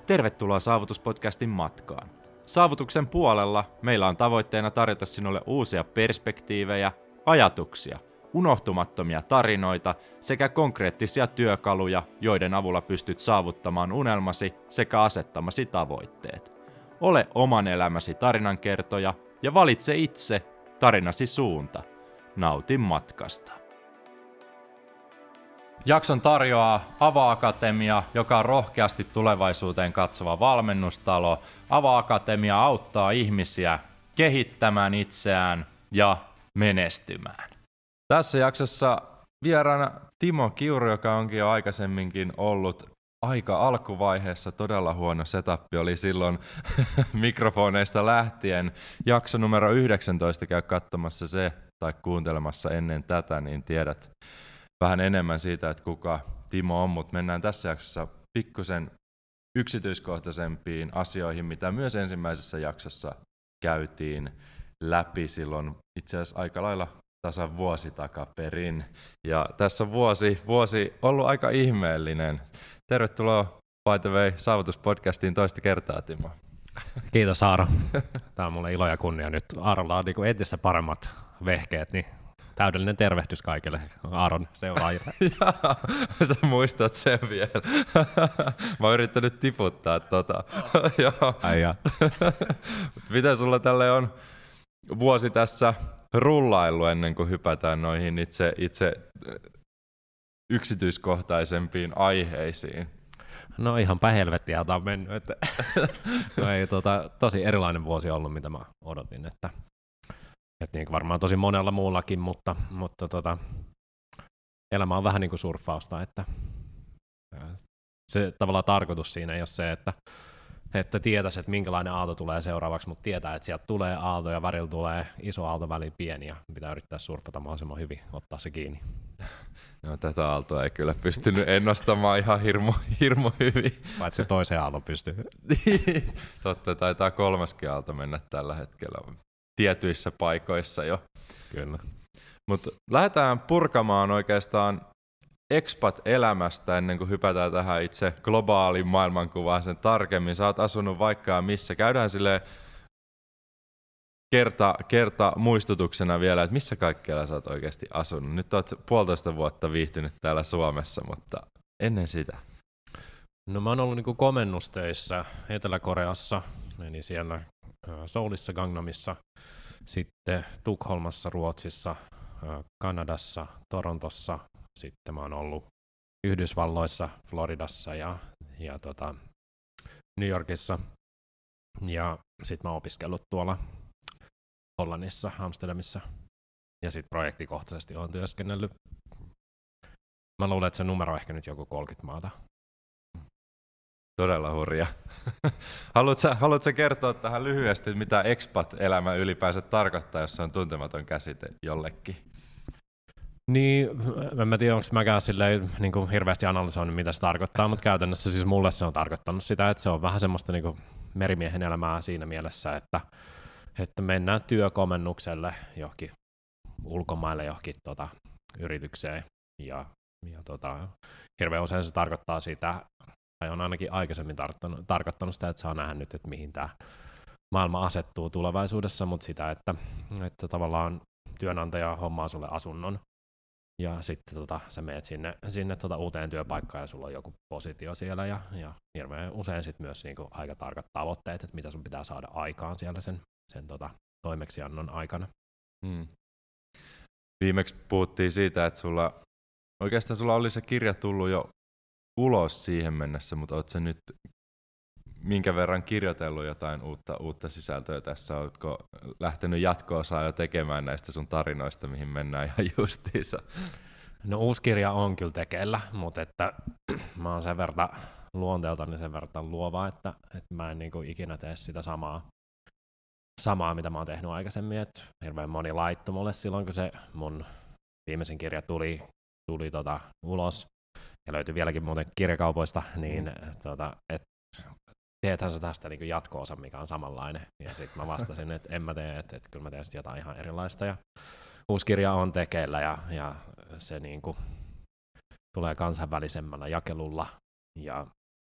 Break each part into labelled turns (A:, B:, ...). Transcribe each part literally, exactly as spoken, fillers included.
A: Tervetuloa Saavutuspodcastin matkaan. Saavutuksen puolella meillä on tavoitteena tarjota sinulle uusia perspektiivejä, ajatuksia, unohtumattomia tarinoita sekä konkreettisia työkaluja, joiden avulla pystyt saavuttamaan unelmasi sekä asettamasi tavoitteet. Ole oman elämäsi tarinankertoja ja valitse itse tarinasi suunta. Nauti matkasta. Jakson tarjoaa Ava-Akatemia, joka on rohkeasti tulevaisuuteen katsova valmennustalo. Ava-Akatemia auttaa ihmisiä kehittämään itseään ja menestymään. Tässä jaksossa vieraana Timo Kiuru, joka onkin jo aikaisemminkin ollut aika alkuvaiheessa. Todella huono setup oli silloin mikrofoneista lähtien. Jakso numero yhdeksäntoista, käy katsomassa se tai kuuntelemassa ennen tätä, niin tiedät vähän enemmän siitä, että kuka Timo on, mutta mennään tässä jaksossa pikkusen yksityiskohtaisempiin asioihin, mitä myös ensimmäisessä jaksossa käytiin läpi silloin itse asiassa aika lailla tasan vuosi takaperin. Ja tässä on vuosi, vuosi ollut aika ihmeellinen. Tervetuloa by the way Saavutuspodcastiin toista kertaa, Timo.
B: Kiitos, Aaro. Tämä on mulle ilo ja kunnia nyt. Aarolla on niin entistä paremmat vehkeet, niin täydellinen tervehdys kaikille Aaron seuraajille.
A: Jaa, sä muistat sen vielä. Mä oon yrittänyt tiputtaa tota. Joo. Miten sulla tälle on vuosi tässä rullaillut ennen kuin hypätään noihin itse, itse yksityiskohtaisempiin aiheisiin?
B: No ihan päin helvettiä tämä on mennyt. Että no ei, tota, tosi erilainen vuosi ollut, mitä mä odotin. Että Et niin varmaan tosi monella muullakin, mutta, mutta tota, elämä on vähän niin kuin surffausta, että se tavallaan tarkoitus siinä ei ole se, että, että tietäisi, että minkälainen aalto tulee seuraavaksi, mutta tietää, että sieltä tulee aalto ja välillä tulee iso aalto, väliin pieni ja pitää yrittää surfata mahdollisimman hyvin, ottaa se kiinni.
A: No tätä aaltoa ei kyllä pystynyt ennustamaan ihan hirmu, hirmu hyvin.
B: Paitsi toiseen aallon pystyy.
A: Totta, taitaa kolmaskin aalto mennä tällä hetkellä tietyissä paikoissa jo.
B: Kyllä.
A: Mutta lähdetään purkamaan oikeastaan expat-elämästä ennen kuin hypätään tähän itse globaaliin maailmankuvaan sen tarkemmin. Sä oot asunut vaikka ja missä. Käydään silleen kerta, kerta muistutuksena vielä, että missä kaikkialla sä oot oikeasti asunut. Nyt oot puolitoista vuotta viihtynyt täällä Suomessa, mutta ennen sitä.
B: No mä oon ollut niinku komennustöissä Etelä-Koreassa, niin siellä Soulissa, Gangnamissa, sitten Tukholmassa, Ruotsissa, Kanadassa, Torontossa, sitten mä oon ollut Yhdysvalloissa, Floridassa ja, ja tota, New Yorkissa, ja sitten mä oon opiskellut tuolla Hollannissa, Amsterdamissa, ja sitten projektikohtaisesti oon työskennellyt. Mä luulen, että se numero on ehkä nyt joku kolmekymmentä maata.
A: Todella hurja. Haluatko, haluatko kertoa tähän lyhyesti, mitä expat-elämä ylipäänsä tarkoittaa, jos se on tuntematon käsite jollekin?
B: Niin, en mä tiedä, onko mäkään silleen, niin kuin hirveästi analysoinut, mitä se tarkoittaa, mutta käytännössä siis mulle se on tarkoittanut sitä, että se on vähän semmoista niin kuin merimiehen elämää siinä mielessä, että, että mennään työkomennukselle johonkin ulkomaille johonkin tota, yritykseen ja, ja tota, hirveän usein se tarkoittaa sitä, tai on ainakin aikaisemmin tarkoittanut, tarkoittanut sitä, että saa nähdä nyt, että mihin tämä maailma asettuu tulevaisuudessa, mutta sitä, että, että tavallaan työnantaja hommaa sulle asunnon, ja sitten tota, sä meet sinne, sinne tota uuteen työpaikkaan, ja sulla on joku positio siellä, ja, ja hirveän usein sit myös niinku aika tarkat tavoitteet, että mitä sun pitää saada aikaan siellä sen, sen tota, toimeksiannon aikana.
A: Hmm. Viimeksi puhuttiin siitä, että sulla, oikeastaan sulla oli se kirja tullut jo ulos siihen mennessä, mutta ootko sä nyt minkä verran kirjoitellut jotain uutta, uutta sisältöä tässä? Ootko lähtenyt jatko-osaa jo tekemään näistä sun tarinoista, mihin mennään ihan justiinsa?
B: No uusi kirja on kyllä tekeillä, mutta että mä oon sen verran luonteeltani sen verran luova, että, että mä en niin kuin ikinä tee sitä samaa, samaa, mitä mä oon tehnyt aikaisemmin. Et hirveän moni laittoi mulle silloin, kun se mun viimeisin kirja tuli, tuli tota ulos, ja löytyi vieläkin muuten kirjakaupoista, niin mm. tota, et, teethän sä tästä niin jatko-osa, mikä on samanlainen. Ja sitten mä vastasin, että en mä tee, että, että kyllä mä teen jotain ihan erilaista. Ja uusi kirja on tekeillä ja, ja se niin kuin tulee kansainvälisemmällä jakelulla. Ja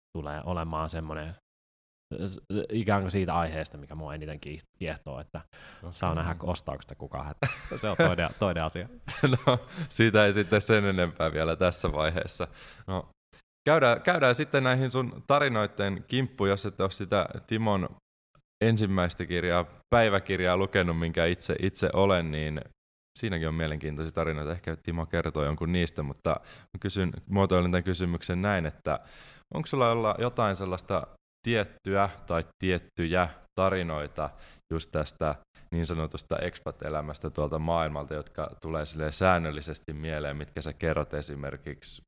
B: tulee olemaan semmoinen ikään kuin siitä aiheesta, mikä mua eniten kiehtoo, että okay. Saa nähdä, ostaako sitä kukaan. Se on toinen, toinen asia.
A: No, siitä ei sitten sen enempää vielä tässä vaiheessa. No, käydään, käydään sitten näihin sun tarinoiden kimppuun, jos et ole sitä Timon ensimmäistä kirjaa, päiväkirjaa lukenut, minkä itse, itse olen, niin siinäkin on mielenkiintoisia tarinoita. Ehkä Timo kertoo jonkun niistä, mutta kysyn, muotoilen tämän kysymyksen näin, että onko sulla jotain sellaista tiettyä tai tiettyjä tarinoita just tästä niin sanotusta expat-elämästä tuolta maailmalta, jotka tulee säännöllisesti mieleen, mitkä sä kerrot esimerkiksi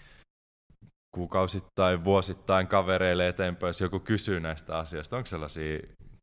A: kuukausittain, vuosittain kavereille eteenpäin, jos joku kysyy näistä asioista. Onko sellaisia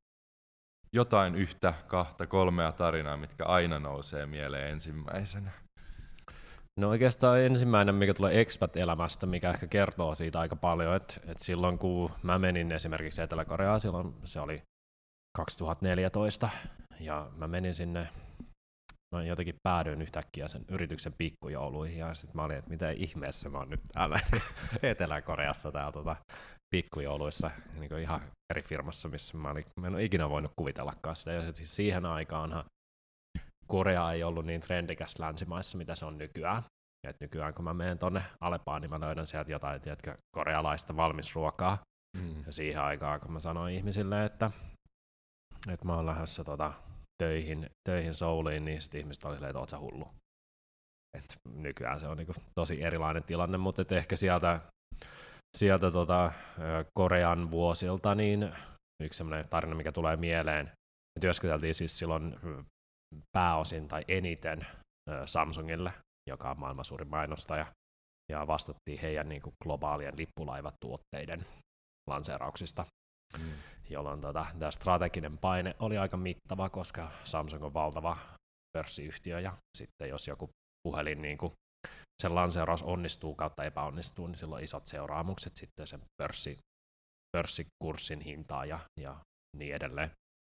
A: jotain yhtä, kahta, kolmea tarinaa, mitkä aina nousee mieleen ensimmäisenä?
B: No oikeastaan ensimmäinen, mikä tulee expat-elämästä, mikä ehkä kertoo siitä aika paljon, että, että silloin kun mä menin esimerkiksi Etelä-Koreaan, silloin se oli kaksituhattaneljätoista, ja mä menin sinne, mä jotenkin päädyin yhtäkkiä sen yrityksen pikkujouluihin, ja sitten mä olin, että mitä ihmeessä mä oon nyt täällä Etelä-Koreassa täällä tota, pikkujouluissa, niin kuin ihan eri firmassa, missä mä, olin, mä en ole ikinä voinut kuvitellakaan sitä, ja siis siihen aikaanhan Korea ei ollut niin trendikäs länsimaissa, mitä se on nykyään. Et nykyään kun mä menen tonne Alepaan, niin mä löydän sieltä jotain, tiedätkö, korealaista valmisruokaa. Mm. Ja siihen aikaan, kun mä sanoin ihmisille, että, että mä oon lähdössä tota, töihin, töihin Souliin, niin sitten ihmiset oli silleen, että oot sä hullu. Et nykyään se on niinku tosi erilainen tilanne, mutta et ehkä sieltä, sieltä tota, Korean vuosilta niin yksi sellainen tarina, mikä tulee mieleen. Me työskenteltiin siis silloin pääosin tai eniten Samsungille, joka on maailman suurin mainostaja, ja vastattiin heidän niin kuin globaalien lippulaivatuotteiden lanseerauksista, mm. jolloin tota, tämä strateginen paine oli aika mittava, koska Samsung on valtava pörssiyhtiö, ja sitten jos joku puhelin niin kuin sen lanseeraus onnistuu kautta epäonnistuu, niin sillä on isot seuraamukset sitten sen pörssi, pörssikurssin hintaa ja, ja niin edelleen.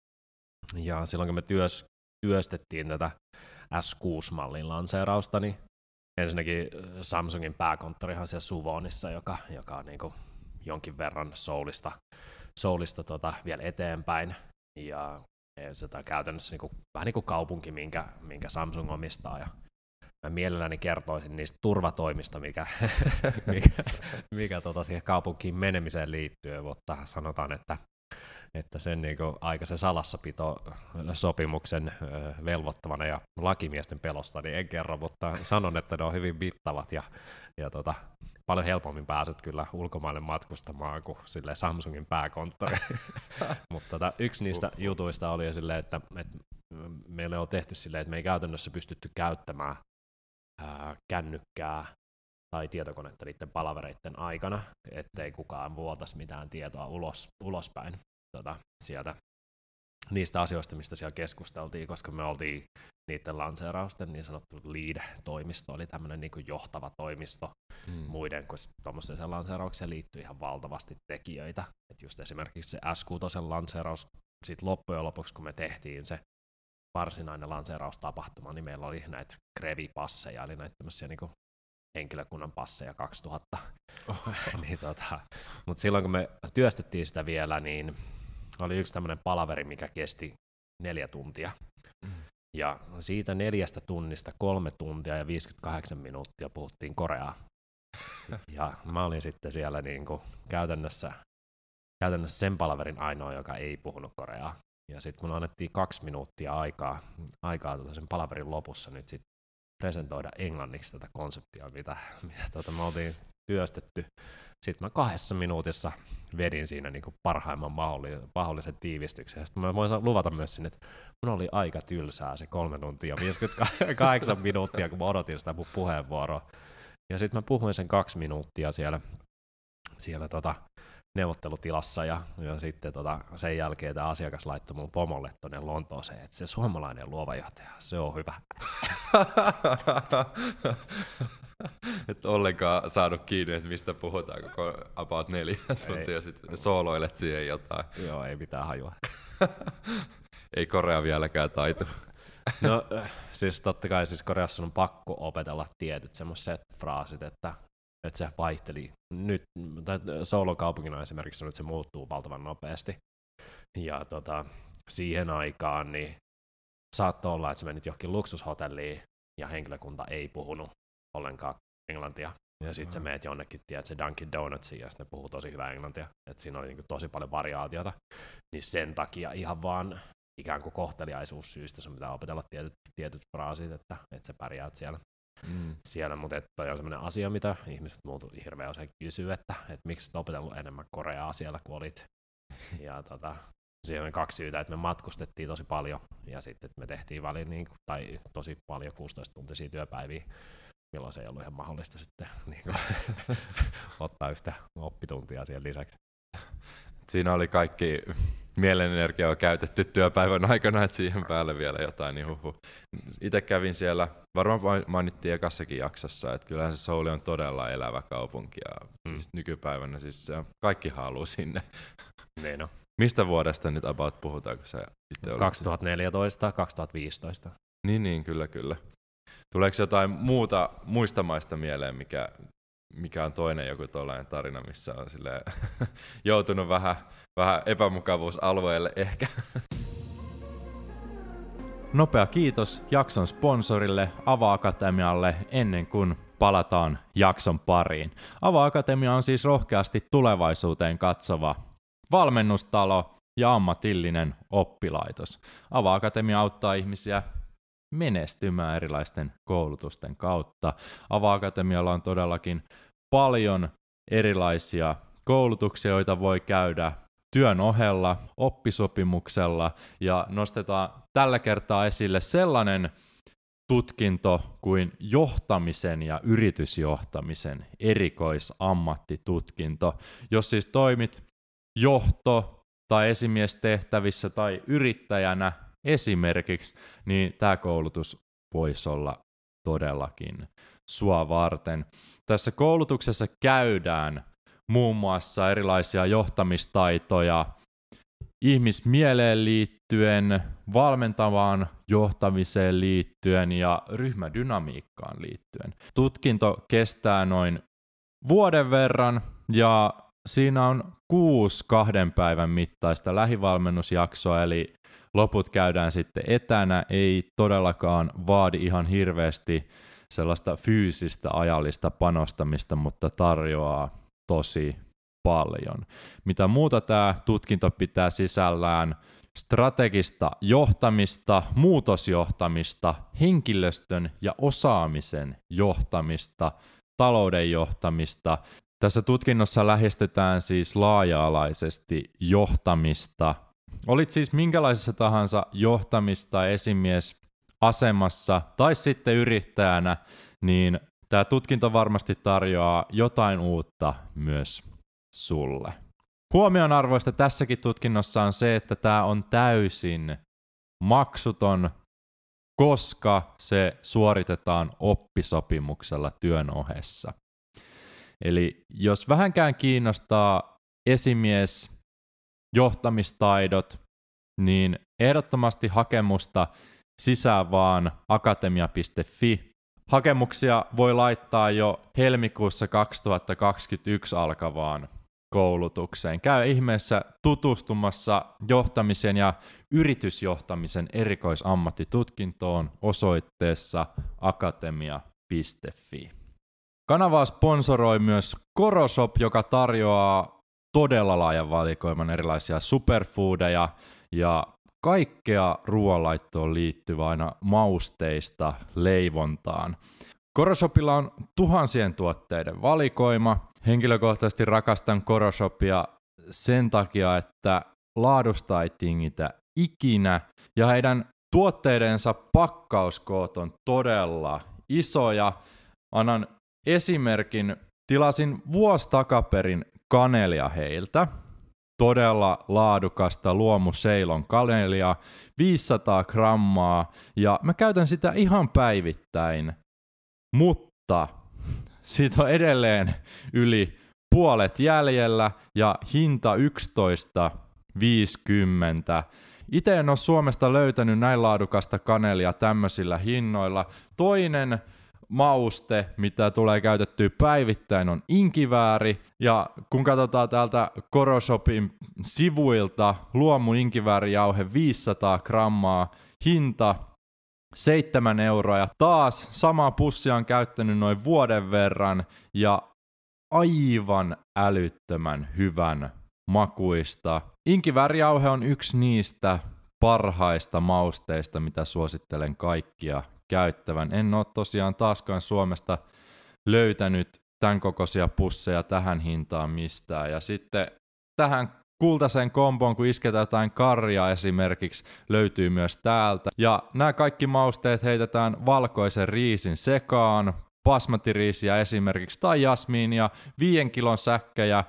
B: Ja silloin kun me työs, työstettiin tätä S kuusi -mallin lanseerausta, niin ensinnäkin Samsungin pääkonttorihan siellä Suwonissa, joka, joka on niin kuin jonkin verran Soulista, Soulista tota vielä eteenpäin, ja se on käytännössä niin kuin, vähän niin kuin kaupunki, minkä, minkä Samsung omistaa, ja mä mielelläni kertoisin niistä turvatoimista, mikä, mikä, mikä tota siihen kaupunkiin menemiseen liittyy, mutta sanotaan, että että sen niin kuin aikaisen salassapito-sopimuksen velvoittavana ja lakimiesten pelosta, niin en kerro, mutta sanon, että ne on hyvin mittavat ja, ja tota, paljon helpommin pääset kyllä ulkomaille matkustamaan kuin silleen Samsungin pääkonttori. Mutta tota, yksi niistä jutuista oli silleen, että, että meille on tehty silleen, että me ei käytännössä pystytty käyttämään ää, kännykkää tai tietokonetta niiden palavereiden aikana, ettei kukaan vuotaisi mitään tietoa ulos, ulospäin. Tota, sieltä niistä asioista, mistä siellä keskusteltiin, koska me oltiin niiden lanseerausten niin sanottu lead-toimisto, oli tämmöinen niin kuin johtava toimisto mm. muiden, kun tuommoiseen lanseeraukseen liittyy ihan valtavasti tekijöitä. Et just esimerkiksi se S kuusi lanseeraus, sit loppujen lopuksi kun me tehtiin se varsinainen lanseeraustapahtuma, niin meillä oli näitä Krevi-passeja, eli näitä tämmöisiä niin kuin henkilökunnan passeja kaksituhatta. Oh. niin, tota, mutta silloin kun me työstettiin sitä vielä, niin oli yksi tämmöinen palaveri, mikä kesti neljä tuntia. Mm. Ja siitä neljästä tunnista kolme tuntia ja viisikymmentäkahdeksan minuuttia puhuttiin koreaa. ja mä olin sitten siellä niin kuin käytännössä, käytännössä sen palaverin ainoa, joka ei puhunut koreaa. Ja sitten mun annettiin kaksi minuuttia aikaa, aikaa tuota sen palaverin lopussa nyt sitten presentoida englanniksi tätä konseptia, mitä, mitä tuota me oltiin työstetty. Sitten mä kahdessa minuutissa vedin siinä niin kuin parhaimman mahdollisen, mahdollisen tiivistyksen. Ja sitten mä voin luvata myös sinne, että mun oli aika tylsää se kolme tuntia viisikymmentäkahdeksan minuuttia, kun mä odotin sitä mun puheenvuoroa. Ja sitten mä puhuin sen kaksi minuuttia siellä, siellä tota neuvottelutilassa, ja, ja sitten tota, sen jälkeen tämä asiakas laittoi mun pomolle tuonne Lontooseen, että se suomalainen luova johtaja, se on hyvä.
A: Et ollenkaan saanut kiinni, että mistä puhutaan koko about neljä tuntia, sitten sooloilet siihen jotain.
B: Joo, ei mitään hajua.
A: Ei Korea vieläkään taitu.
B: No siis totta kai siis Koreassa on pakko opetella tietyt semmoiset fraasit, että että se vaihteli. Nyt Soulon-kaupungina esimerkiksi nyt se muuttuu valtavan nopeasti. Ja tota, siihen aikaan niin saattoi olla, että sä menit johonkin luksushotelliin ja henkilökunta ei puhunut ollenkaan englantia. Ja sitten sä meet jonnekin, tiedät, se Dunkin Donutsiin, ja sitten ne puhuu tosi hyvää englantia. Että siinä oli niinku tosi paljon variaatiota. Niin sen takia ihan vaan ikään kuin kohteliaisuussyistä sun pitää opetella tietyt, tietyt fraasit, että, että sä pärjäät siellä. Mm. siellä mutta toi on sellainen asia, mitä ihmiset muutu hirveän usein kysyy, että, että miksi et opetellut enemmän koreaa siellä, kun olit. Ja tota, siihen on kaksi syytä, että me matkustettiin tosi paljon, ja sitten me tehtiin väliin niin kuin, tai tosi paljon kuusitoista-tuntisia työpäiviä, milloin se ei ollut ihan mahdollista sitten niin kuin, ottaa yhtä oppituntia siihen lisäksi.
A: Siinä oli kaikki mielenenergia on käytetty työpäivän aikana, että siihen päälle vielä jotain, niin huhu. Itse kävin siellä, varmaan mainittiin ekassakin jaksossa, että kyllähän se Soul on todella elävä kaupunki, ja mm. siis nykypäivänä siis se kaikki haluaa sinne.
B: Niin no.
A: Mistä vuodesta nyt about puhutaan, kun se itse oli?
B: kaksituhattaneljätoista kaksituhattaviisitoista.
A: Niin, niin, kyllä, kyllä. Tuleeko jotain muuta muista maista mieleen, mikä, mikä on toinen joku tollainen tarina, missä on silleen, joutunut vähän, vähän epämukavuusalueelle ehkä? Nopea kiitos jakson sponsorille Ava-Akatemialle ennen kuin palataan jakson pariin. Ava-Akatemia on siis rohkeasti tulevaisuuteen katsova valmennustalo ja ammatillinen oppilaitos. Ava-Akatemia auttaa ihmisiä menestymään erilaisten koulutusten kautta. Ava-Akatemialla on todellakin paljon erilaisia koulutuksia, joita voi käydä työn ohella, oppisopimuksella, ja nostetaan tällä kertaa esille sellainen tutkinto kuin johtamisen ja yritysjohtamisen erikoisammattitutkinto. Jos siis toimit johto- tai esimiestehtävissä tai yrittäjänä esimerkiksi, niin tämä koulutus voisi olla todellakin sua varten. Tässä koulutuksessa käydään muun muassa erilaisia johtamistaitoja ihmismieleen liittyen, valmentavaan johtamiseen liittyen ja ryhmädynamiikkaan liittyen. Tutkinto kestää noin vuoden verran ja siinä on kuusi kahden päivän mittaista lähivalmennusjaksoa, eli loput käydään sitten etänä, ei todellakaan vaadi ihan hirveästi sellaista fyysistä ajallista panostamista, mutta tarjoaa tosi paljon. Mitä muuta tämä tutkinto pitää sisällään? Strategista johtamista, muutosjohtamista, henkilöstön ja osaamisen johtamista, talouden johtamista. Tässä tutkinnossa lähestytään siis laaja-alaisesti johtamista. Olit siis minkälaisessa tahansa johtamista esimiesasemassa tai sitten yrittäjänä, niin tämä tutkinto varmasti tarjoaa jotain uutta myös sulle. Huomionarvoista tässäkin tutkinnossa on se, että tämä on täysin maksuton, koska se suoritetaan oppisopimuksella työn ohessa. Eli jos vähänkään kiinnostaa esimies johtamistaidot, niin ehdottomasti hakemusta sisään vaan akatemia piste fi. Hakemuksia voi laittaa jo helmikuussa kaksituhattakaksikymmentäyksi alkavaan koulutukseen. Käy ihmeessä tutustumassa johtamisen ja yritysjohtamisen erikoisammattitutkintoon osoitteessa akatemia piste fi. Kanavaa sponsoroi myös Koroshop, joka tarjoaa todella laajan valikoiman erilaisia superfoodeja ja kaikkea ruoanlaittoon liittyvää aina mausteista leivontaan. Koroshopilla on tuhansien tuotteiden valikoima. Henkilökohtaisesti rakastan Koroshopia sen takia, että laadusta ei tingitä ikinä ja heidän tuotteidensa pakkauskoot on todella isoja. Annan esimerkin. Tilasin vuosi takaperin kanelia heiltä. Todella laadukasta luomu Ceylon kanelia, viisisataa grammaa, ja mä käytän sitä ihan päivittäin, mutta siitä on edelleen yli puolet jäljellä ja hinta yksitoista viisikymmentä. Itse en ole Suomesta löytänyt näin laadukasta kanelia tämmöisillä hinnoilla. Toinen mauste, mitä tulee käytettyä päivittäin, on inkivääri. Ja kun katsotaan täältä Koroshopin sivuilta, luomu inkiväärijauhe viisisataa grammaa, hinta seitsemän euroa. Ja taas sama pussi on käyttänyt noin vuoden verran ja aivan älyttömän hyvän makuista. Inkiväärijauhe on yksi niistä parhaista mausteista, mitä suosittelen kaikkia käyttävän. En ole tosiaan taaskaan Suomesta löytänyt tämän kokoisia pusseja tähän hintaan mistään. Ja sitten tähän kultaiseen komboon, kun isketään jotain karjaa esimerkiksi, löytyy myös täältä. Ja nämä kaikki mausteet heitetään valkoisen riisin sekaan, basmatiriisiä esimerkiksi tai jasmiinia, viiden kilon säkkejä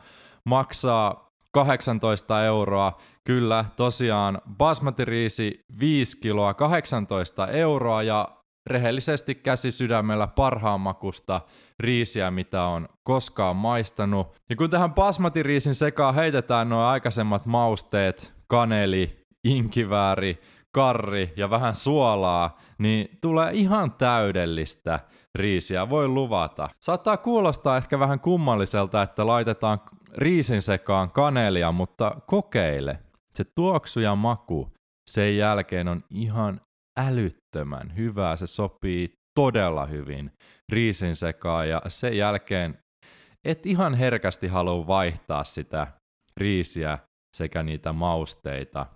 A: maksaa kahdeksantoista euroa. Kyllä, tosiaan basmatiriisi viisi kiloa, kahdeksantoista euroa ja rehellisesti käsi sydämellä parhaan makusta riisiä, mitä on koskaan maistanut. Ja kun tähän basmatiriisin sekaan heitetään nuo aikaisemmat mausteet, kaneli, inkivääri, karri ja vähän suolaa, niin tulee ihan täydellistä riisiä, voi luvata. Saattaa kuulostaa ehkä vähän kummalliselta, että laitetaan riisin sekaan kanelia, mutta kokeile. Se tuoksu ja maku sen jälkeen on ihan älyttömän hyvää. Se sopii todella hyvin riisin sekaan ja sen jälkeen et ihan herkästi halua vaihtaa sitä riisiä sekä niitä mausteita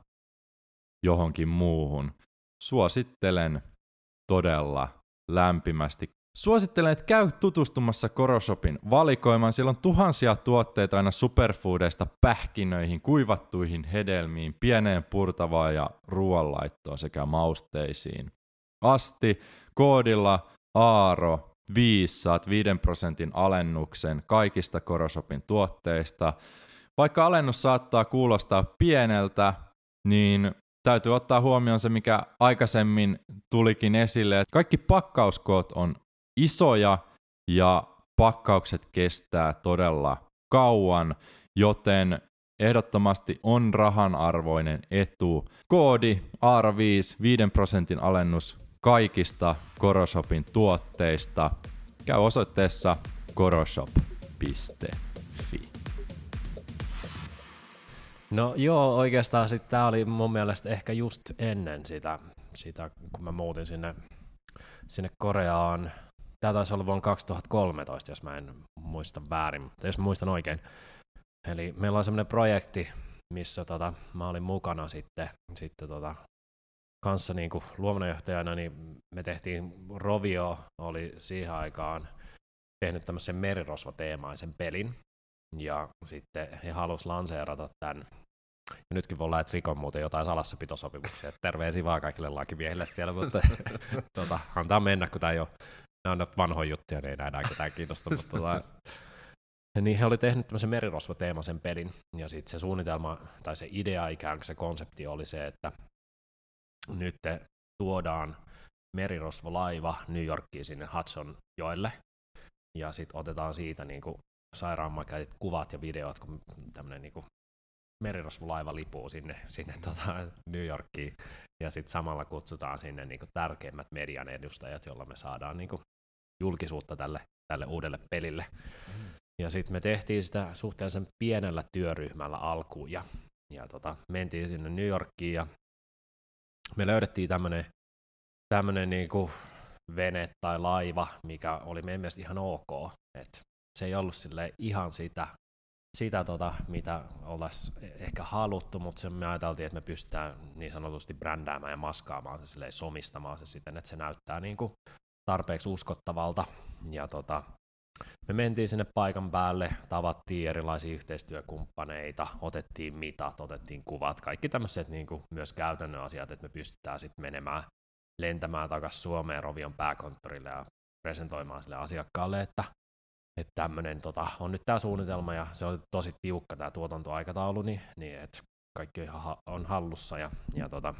A: johonkin muuhun. Suosittelen todella lämpimästi. Suosittelen, että käy tutustumassa Koroshopin valikoimaan. Siellä on tuhansia tuotteita aina superfoodeista pähkinöihin, kuivattuihin hedelmiin, pieneen purtavaan ja ruoanlaittoon sekä mausteisiin asti. Koodilla Aaro viisi saat viiden prosentin alennuksen kaikista Koroshopin tuotteista. Vaikka alennus saattaa kuulostaa pieneltä, niin täytyy ottaa huomioon se, mikä aikaisemmin tulikin esille, että kaikki pakkauskoot on isoja ja pakkaukset kestää todella kauan, joten ehdottomasti on rahanarvoinen etu. Koodi Aaro viisi, viiden prosentin alennus kaikista Koroshopin tuotteista. Käy osoitteessa koroshop piste fi.
B: No joo, oikeastaan sitten tämä oli mun mielestä ehkä just ennen sitä, sitä kun mä muutin sinne, sinne Koreaan. Tämä taisi olla vuonna kaksituhattakolmetoista, jos mä en muista väärin, mutta jos mä muistan oikein. Eli meillä on semmoinen projekti, missä tota, mä olin mukana sitten, sitten tota, kanssa niin kuin luovanjohtajana, niin me tehtiin, Rovio oli siihen aikaan tehnyt tämmöisen merirosvoteemaisen pelin, ja sitten he halusi lanseerata tämän. Ja nytkin voi olla, että rikon muuten jotain salassapitosopimuksia. Terveisiä vaan kaikille lakimiehille siellä, mutta tota, antaa mennä, kun tämä ei ole, nämä on vanhoja juttuja, niin ei enää ketään kiinnosta. Mutta, tota, niin he oli tehnyt tämmöisen merirosvoteemaisen pelin, ja sitten se suunnitelma, tai se idea ikään kuin se konsepti oli se, että nyt tuodaan merirosvolaiva New Yorkiin sinne Hudsonjoelle, ja sitten otetaan siitä niin kuin sairaanmakaiset kuvat ja videot, kun tämmöinen niin kuin merirosvolaiva lipuu sinne, sinne tota New Yorkiin, ja sitten samalla kutsutaan sinne niin kuin tärkeimmät median edustajat, jolla me saadaan niin kuin julkisuutta tälle, tälle uudelle pelille. Mm. Ja sitten me tehtiin sitä suhteellisen pienellä työryhmällä alkuun, ja, ja tota, mentiin sinne New Yorkiin, ja me löydettiin tämmöinen tämmöinen niin kuin vene tai laiva, mikä oli meidän mielestä ihan ok, että se ei ollut sille ihan sitä, sitä tota, mitä oltaisiin ehkä haluttu, mutta se me ajateltiin, että me pystytään niin sanotusti brändäämään ja maskaamaan se silleen, somistamaan se siten, että se näyttää niin kuin tarpeeksi uskottavalta. Ja tota, me mentiin sinne paikan päälle, tavattiin erilaisia yhteistyökumppaneita, otettiin mitat, otettiin kuvat, kaikki tämmöiset niin kuin myös käytännön asiat, että me pystytään sitten menemään, lentämään takaisin Suomeen Rovion pääkonttorille ja presentoimaan sille asiakkaalle, että että tämmöinen tota, on nyt tämä suunnitelma, ja se on tosi tiukka tämä tuotantoaikataulu, niin, niin että kaikki on, ihan, on hallussa, ja, ja tota,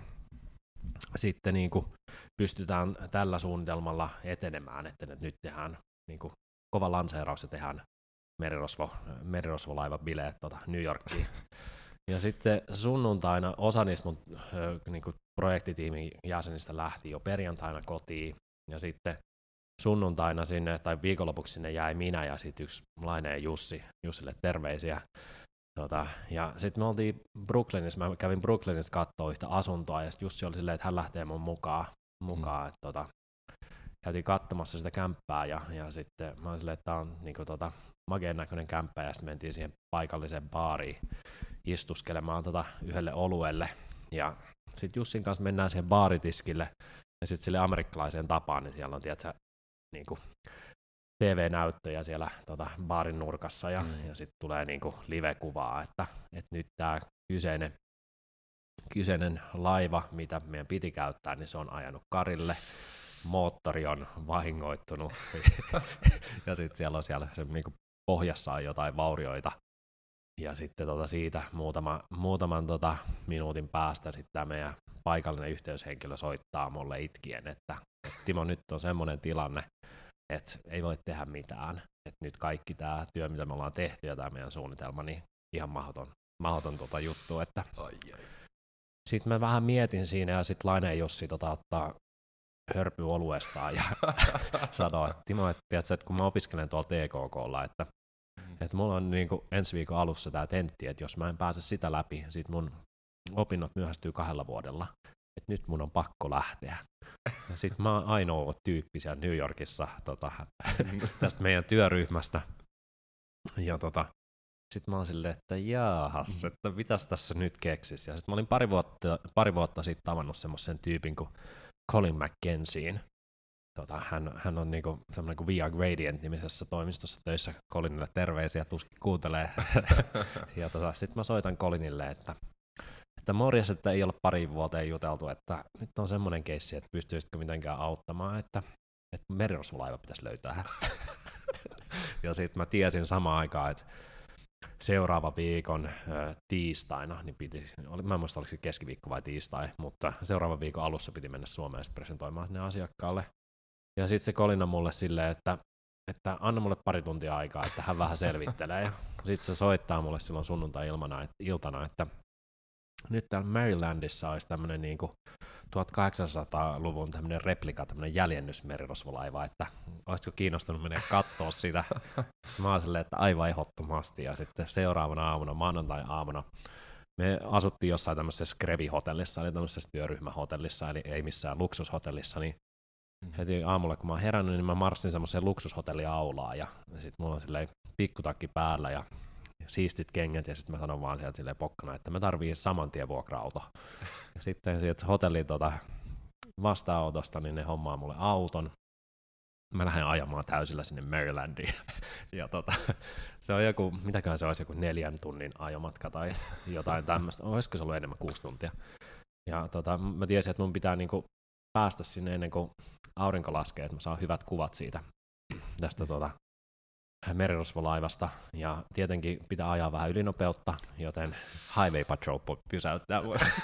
B: sitten niin kuin pystytään tällä suunnitelmalla etenemään, että nyt tehdään niin kuin kova lanseeraus ja tehdään merirosvo, merirosvolaivabileet tota, New Yorkiin. Ja sitten sunnuntaina osa niistä mun niin kuin projektitiimin jäsenistä lähti jo perjantaina kotiin, ja sitten sunnuntaina sinne, tai viikonlopuksi sinne jäi minä ja sitten yksi Laineen Jussi, Jussille terveisiä. Tota, ja sitten me oltiin Brooklynissa, mä kävin Brooklynissa katsoa yhtä asuntoa, ja sitten Jussi oli silleen, että hän lähtee mun mukaan, mukaan mm. että tota, käytiin katsomassa sitä kämppää, ja, ja sitten mä olin silleen, että tää on niinku tota, mageen näköinen kämppä, ja sitten mentiin siihen paikalliseen baariin istuskelemaan tota yhdelle oluelle, ja sitten Jussin kanssa mennään siihen baaritiskille, ja sitten sille amerikkalaiseen tapaan, niin siellä on, tiedätkö, niinku T V-näyttöjä siellä tota, baarin nurkassa, ja, mm. ja sitten tulee niinku live-kuvaa, että, että nyt tämä kyseinen, kyseinen laiva, mitä meidän piti käyttää, niin se on ajanut karille, moottori on vahingoittunut, ja sitten siellä on siellä se niinku pohjassa on jotain vaurioita, ja sitten tota siitä muutama, muutaman tota minuutin päästä sitten tämä meidän paikallinen yhteyshenkilö soittaa mulle itkien, että, että Timo, nyt on semmoinen tilanne, että ei voi tehdä mitään, että nyt kaikki tämä työ, mitä me ollaan tehty ja tämä meidän suunnitelma, niin ihan mahdoton, mahdoton tota juttu, että sitten mä vähän mietin siinä ja sitten Laineen Jussi tota ottaa hörpy oluestaan ja sanoo, että Timo, että, tiedätkö, että kun mä opiskelen tuolla T K K:lla, että, mm. että mulla on niin kuin ensi viikon alussa tämä tentti, että jos mä en pääse sitä läpi, sit mun opinnot myöhästyy kahdella vuodella, että nyt mun on pakko lähteä. Ja sit mä oon ainoa tyyppi siellä New Yorkissa tota, tästä meidän työryhmästä. Ja tota, sit mä oon silleen, että jaahas, että mitäs tässä nyt keksis. Ja sit mä olin pari vuotta, pari vuotta sitten tavannut semmoisen tyypin kuin Colin McKenzien. Tota, hän, hän on niinku semmoinen kuin V R Gradient-nimisessä toimistossa töissä. Colinille terveisiä, tuskin kuuntelee. Ja tota, sit mä soitan Colinille, että että morjes, että ei ole pari vuoteen juteltu, että nyt on semmoinen keissi, että pystyisitkö mitenkään auttamaan, että, että merirosvolaiva pitäisi löytää. Ja sitten mä tiesin samaan aikaan, että seuraava viikon äh, tiistaina, niin piti, mä en muista oliko se keskiviikko vai tiistai, mutta seuraavan viikon alussa piti mennä Suomeen sitten presentoimaan sinne asiakkaalle. Ja sitten se Colin on mulle silleen, että, että anna mulle pari tuntia aikaa, että hän vähän selvittelee. Ja sitten se soittaa mulle silloin sunnuntai-iltana, että nyt täällä Marylandissa olisi tämmöinen niinku tuhatkahdeksansataaluvun tämmöinen replika, tämmöinen jäljennysmerirosvolaiva, että olisitko kiinnostunut mennä katsoa sitä. Mä oon silleen, että aivan ehdottomasti. Ja sitten seuraavana aamuna, maanantai-aamuna, me asuttiin jossain tämmöisessä Skrevi-hotellissa, eli tämmöisessä työryhmähotellissa, eli ei missään luksushotellissa, niin heti aamulla, kun mä oon herännyt, niin mä marssin semmoiseen luksushotelliaulaan, ja sitten mulla on silleen pikkutakki päällä, ja siistit kengät, ja sitten mä sanon vaan sieltä silleen pokkana, että mä tarvii saman tien vuokra-auto. Ja sitten sieltä hotellin tota vastaanotosta, niin ne hommaa mulle auton. Mä lähden ajamaan täysillä sinne Marylandiin. Ja tota, se on joku, mitäköhän se olisi, joku neljän tunnin ajomatka tai jotain tämmöistä. Olisiko se ollut enemmän kuusi tuntia? Ja tota, mä tiesin, että mun pitää niinku päästä sinne ennen kuin aurinko laskee, että mä saan hyvät kuvat siitä tästä tota merirosvolaivasta, ja tietenkin pitää ajaa vähän ylinopeutta, joten Highway Patrol pysäyttää.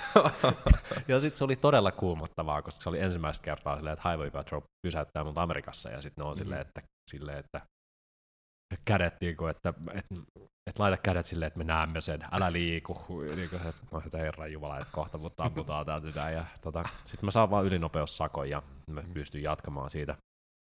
B: Ja sitten se oli todella kuumottavaa, koska se oli ensimmäistä kertaa silleen, että Highway Patrol pysäyttää mut Amerikassa, ja sitten ne on silleen, että, silleen, että kädet, niinku, että et, et laita kädet silleen, että me näemme sen, älä liiku, niinku, että herran jumala, että kohta mut ammutaan täältä, ja tota, sitten mä saan vaan ylinopeussakon, ja mä pystyn jatkamaan siitä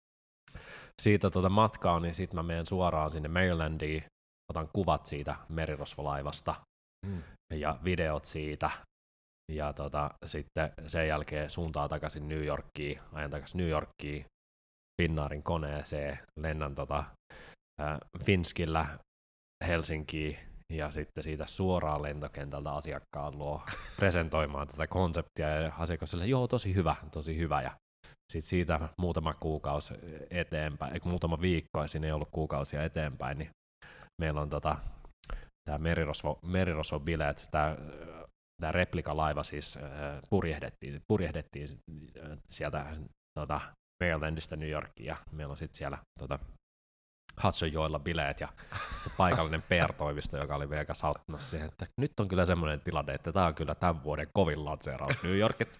B: siitä tuota matkaa, niin sitten mä menen suoraan sinne Marylandiin, otan kuvat siitä merirosvolaivasta mm. ja videot siitä, ja tota, sitten sen jälkeen suuntaan takaisin New Yorkiin, ajan takaisin New Yorkiin, Finnairin koneeseen, lennän tota, äh, Finskillä Helsinkiin, ja sitten siitä suoraan lentokentältä asiakkaan luo presentoimaan tätä konseptia, ja asiakas sanoi, joo, tosi hyvä, tosi hyvä, ja sitten siitä muutama kuukausi eteenpäin, eikä muutama viikko, ja siinä ei ollut kuukausia eteenpäin, niin meillä on tota, tämä merirosvo, merirosvobileet, tämä, tämä replikalaiva siis äh, purjehdettiin, purjehdettiin sieltä tota, Marylandista New Yorkiin, ja meillä on sitten siellä tota, Hudsonjoella bileet, ja se paikallinen P R-toimisto, joka oli vielä sauttamassa siihen, että nyt on kyllä semmoinen tilanne, että tämä on kyllä tämän vuoden kovin lanseeraus New Yorkissa.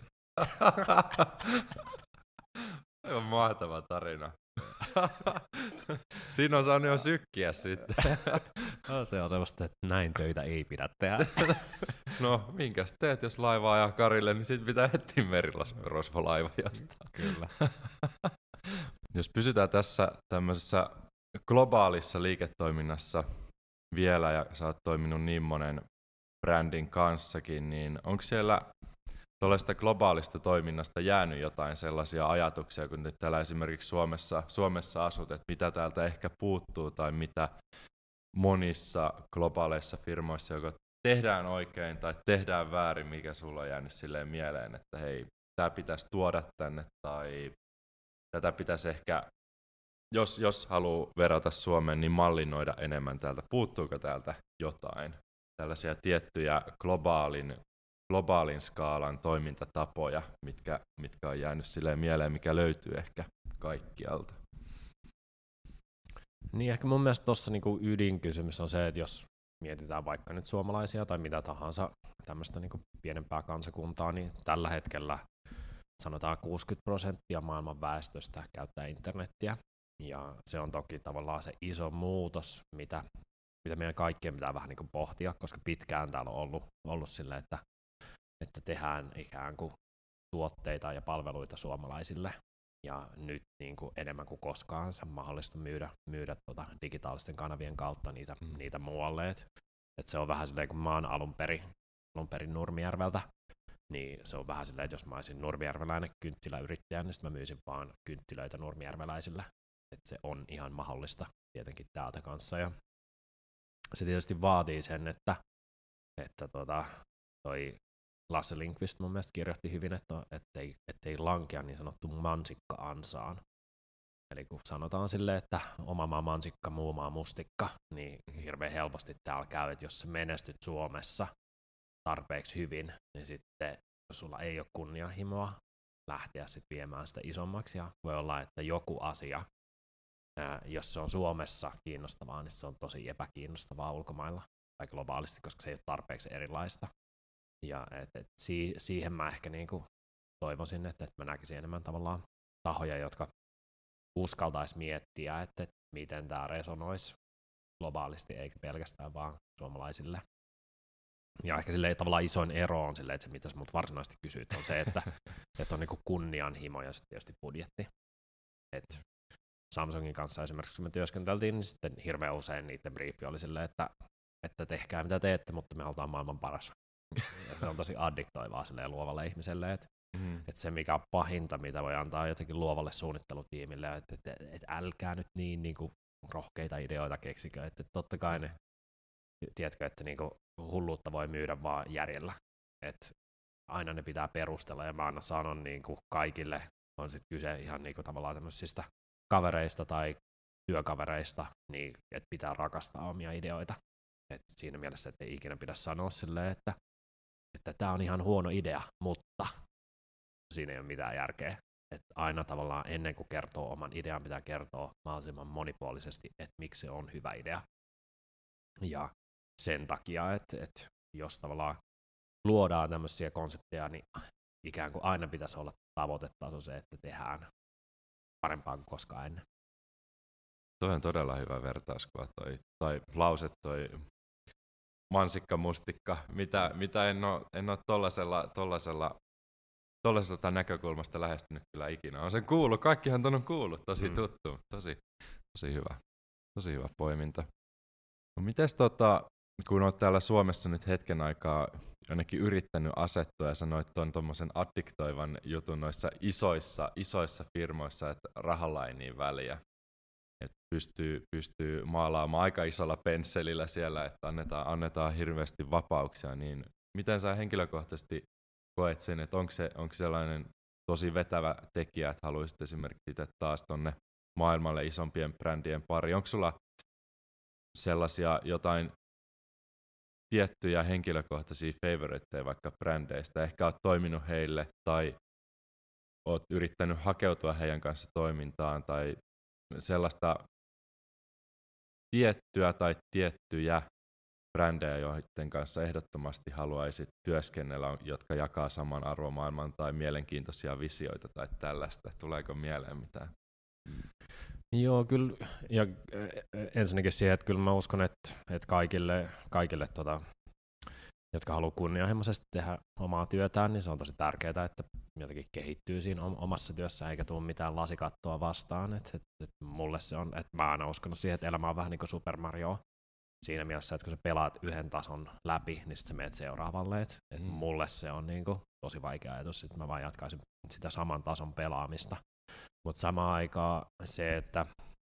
A: Aivan mahtava tarina. Siinä on saanut jo sykkiä sitten.
B: No, se on semmoista, että näin töitä ei pidä tehdä.
A: No, minkäs teet, jos laiva ajaa karille, niin sit pitää etsiä merirosvolaiva jostain.
B: Kyllä.
A: Jos pysytään tässä tämmöisessä globaalissa liiketoiminnassa vielä, ja sä oot toiminut niin monen brändin kanssakin, niin onko siellä tuollaista globaalista toiminnasta jäänyt jotain sellaisia ajatuksia, kun nyt täällä esimerkiksi Suomessa, Suomessa asut, että mitä täältä ehkä puuttuu tai mitä monissa globaaleissa firmoissa joko tehdään oikein tai tehdään väärin, mikä sulla on jäänyt silleen mieleen, että hei, tämä pitäisi tuoda tänne tai tätä pitäisi ehkä, jos, jos haluaa verrata Suomeen, niin mallinnoida enemmän täältä. Puuttuuko täältä jotain? Tällaisia tiettyjä globaalin, globaalin skaalan toimintatapoja, mitkä, mitkä on jäänyt silleen mieleen, mikä löytyy ehkä kaikkialta.
B: Niin ehkä mun mielestä tuossa niinku ydinkysymys on se, että jos mietitään vaikka nyt suomalaisia tai mitä tahansa tämmöistä niinku pienempää kansakuntaa, niin tällä hetkellä sanotaan kuusikymmentä prosenttia maailman väestöstä käyttää internettiä, ja se on toki tavallaan se iso muutos, mitä, mitä meidän kaikkien pitää vähän niinku pohtia, koska pitkään täällä on ollut, ollut silleen, että, että tehdään ikään kuin tuotteita ja palveluita suomalaisille, ja nyt niin kuin enemmän kuin koskaan se on mahdollista myydä, myydä tota digitaalisten kanavien kautta niitä, mm. niitä muualle. Et, et se on vähän silleen, kun mä oon alun perin, alun perin Nurmijärveltä, niin se on vähän silleen, että jos mä olisin nurmijärveläinen kynttiläyrittäjä, niin sitten mä myisin vaan kynttilöitä nurmijärveläisille. Et se on ihan mahdollista tietenkin täältä kanssa. Ja se tietysti vaatii sen, että, että tota, toi Lasse Lindqvist mun mielestä kirjoitti hyvin, että ettei, ettei lankea niin sanottu mansikka-ansaan. Eli kun sanotaan silleen, että oma maa mansikka, muu maa mustikka, niin hirveän helposti täällä käy, että jos sä menestyt Suomessa tarpeeksi hyvin, niin sitten sulla ei ole kunnianhimoa lähteä sitten viemään sitä isommaksi. Ja voi olla, että joku asia, ää, jos se on Suomessa kiinnostavaa, niin se on tosi epäkiinnostavaa ulkomailla tai globaalisti, koska se ei ole tarpeeksi erilaista. Ja et, et si- siihen mä ehkä niinku toivoisin, että et mä näkisin enemmän tavallaan tahoja, jotka uskaltaisi miettiä, että et miten tämä resonoisi globaalisti, eikä pelkästään vaan suomalaisille. Ja ehkä silleen tavallaan isoin ero on silleen, että se mitä sä mut varsinaisesti kysyit, on se, että et on niinku kunnianhimo ja sitten tietysti budjetti. Et Samsungin kanssa esimerkiksi, kun me työskenteltiin, niin sitten hirveän usein niiden briefi oli silleen, että, että tehkää mitä teette, mutta me halutaan maailman paras. Ja se on tosi addiktoivaa silleen luovalle ihmiselle, että mm. et se mikä on pahinta, mitä voi antaa jotenkin luovalle suunnittelutiimille, että et, et, et älkää nyt niin niinku rohkeita ideoita keksikö, että et totta kai ne, tiedätkö, että niinku hulluutta voi myydä vaan järjellä, että aina ne pitää perustella, ja mä aina sanon niinku kaikille, on sitten kyse ihan niinku tavallaan tämmöisistä kavereista tai työkavereista, niin että pitää rakastaa omia ideoita, että siinä mielessä, että ei ikinä pidä sanoa silleen, että että tämä on ihan huono idea, mutta siinä ei ole mitään järkeä. Että aina tavallaan ennen kuin kertoo oman idean, pitää kertoa mahdollisimman monipuolisesti, että miksi se on hyvä idea. Ja sen takia, että, että jos tavallaan luodaan tämmöisiä konsepteja, niin ikään kuin aina pitäisi olla tavoitetaso se, että tehdään parempaa kuin koskaan ennen.
A: Toi on todella hyvä vertauskuva toi, toi lause, toi mansikka, mustikka, mitä, mitä en ole, en ole tollasella, tollasella, tollaselta näkökulmasta lähestynyt kyllä ikinä. On sen kuullut, kaikkihan ton on kuullut, tosi mm. tuttu, tosi, tosi hyvä, tosi hyvä poiminta. No mites tota, kun olet täällä Suomessa nyt hetken aikaa ainakin yrittänyt asettua ja sanoit ton tommosen addiktoivan jutun noissa isoissa, isoissa firmoissa, että rahalla ei niin väliä. Että pystyy, pystyy maalaamaan aika isolla pensselillä siellä, että annetaan, annetaan hirveästi vapauksia, niin miten sä henkilökohtaisesti koet sen, että onko se onko sellainen tosi vetävä tekijä, että haluaisit esimerkiksi itse taas tonne maailmalle isompien brändien pari. Onko sulla sellaisia jotain tiettyjä henkilökohtaisia favoritteja vaikka brändeistä, ehkä oot toiminut heille tai oot yrittänyt hakeutua heidän kanssa toimintaan tai sellaista tiettyä tai tiettyjä brändejä, joiden kanssa ehdottomasti haluaisit työskennellä, jotka jakaa saman arvomaailman tai mielenkiintoisia visioita tai tällaista. Tuleeko mieleen mitään?
B: Joo, kyllä. Ja ensinnäkin siihen, että kyllä mä uskon, että, että kaikille, kaikille tota, jotka haluaa kunnianhimoisesti tehdä omaa työtään, niin se on tosi tärkeää, että jotenkin kehittyy siinä omassa työssä eikä tule mitään lasikattoa vastaan. Et, et, et mulle se on, että mä oon aina uskonut siihen, että elämä on vähän niin kuin Super Mario siinä mielessä, että kun sä pelaat yhden tason läpi, niin sitten sä menet seuraavalle. Et, et mm. mulle se on niin kuin tosi vaikea ajatus, että mä vaan jatkaisin sitä saman tason pelaamista. Mutta samaan aikaan se, että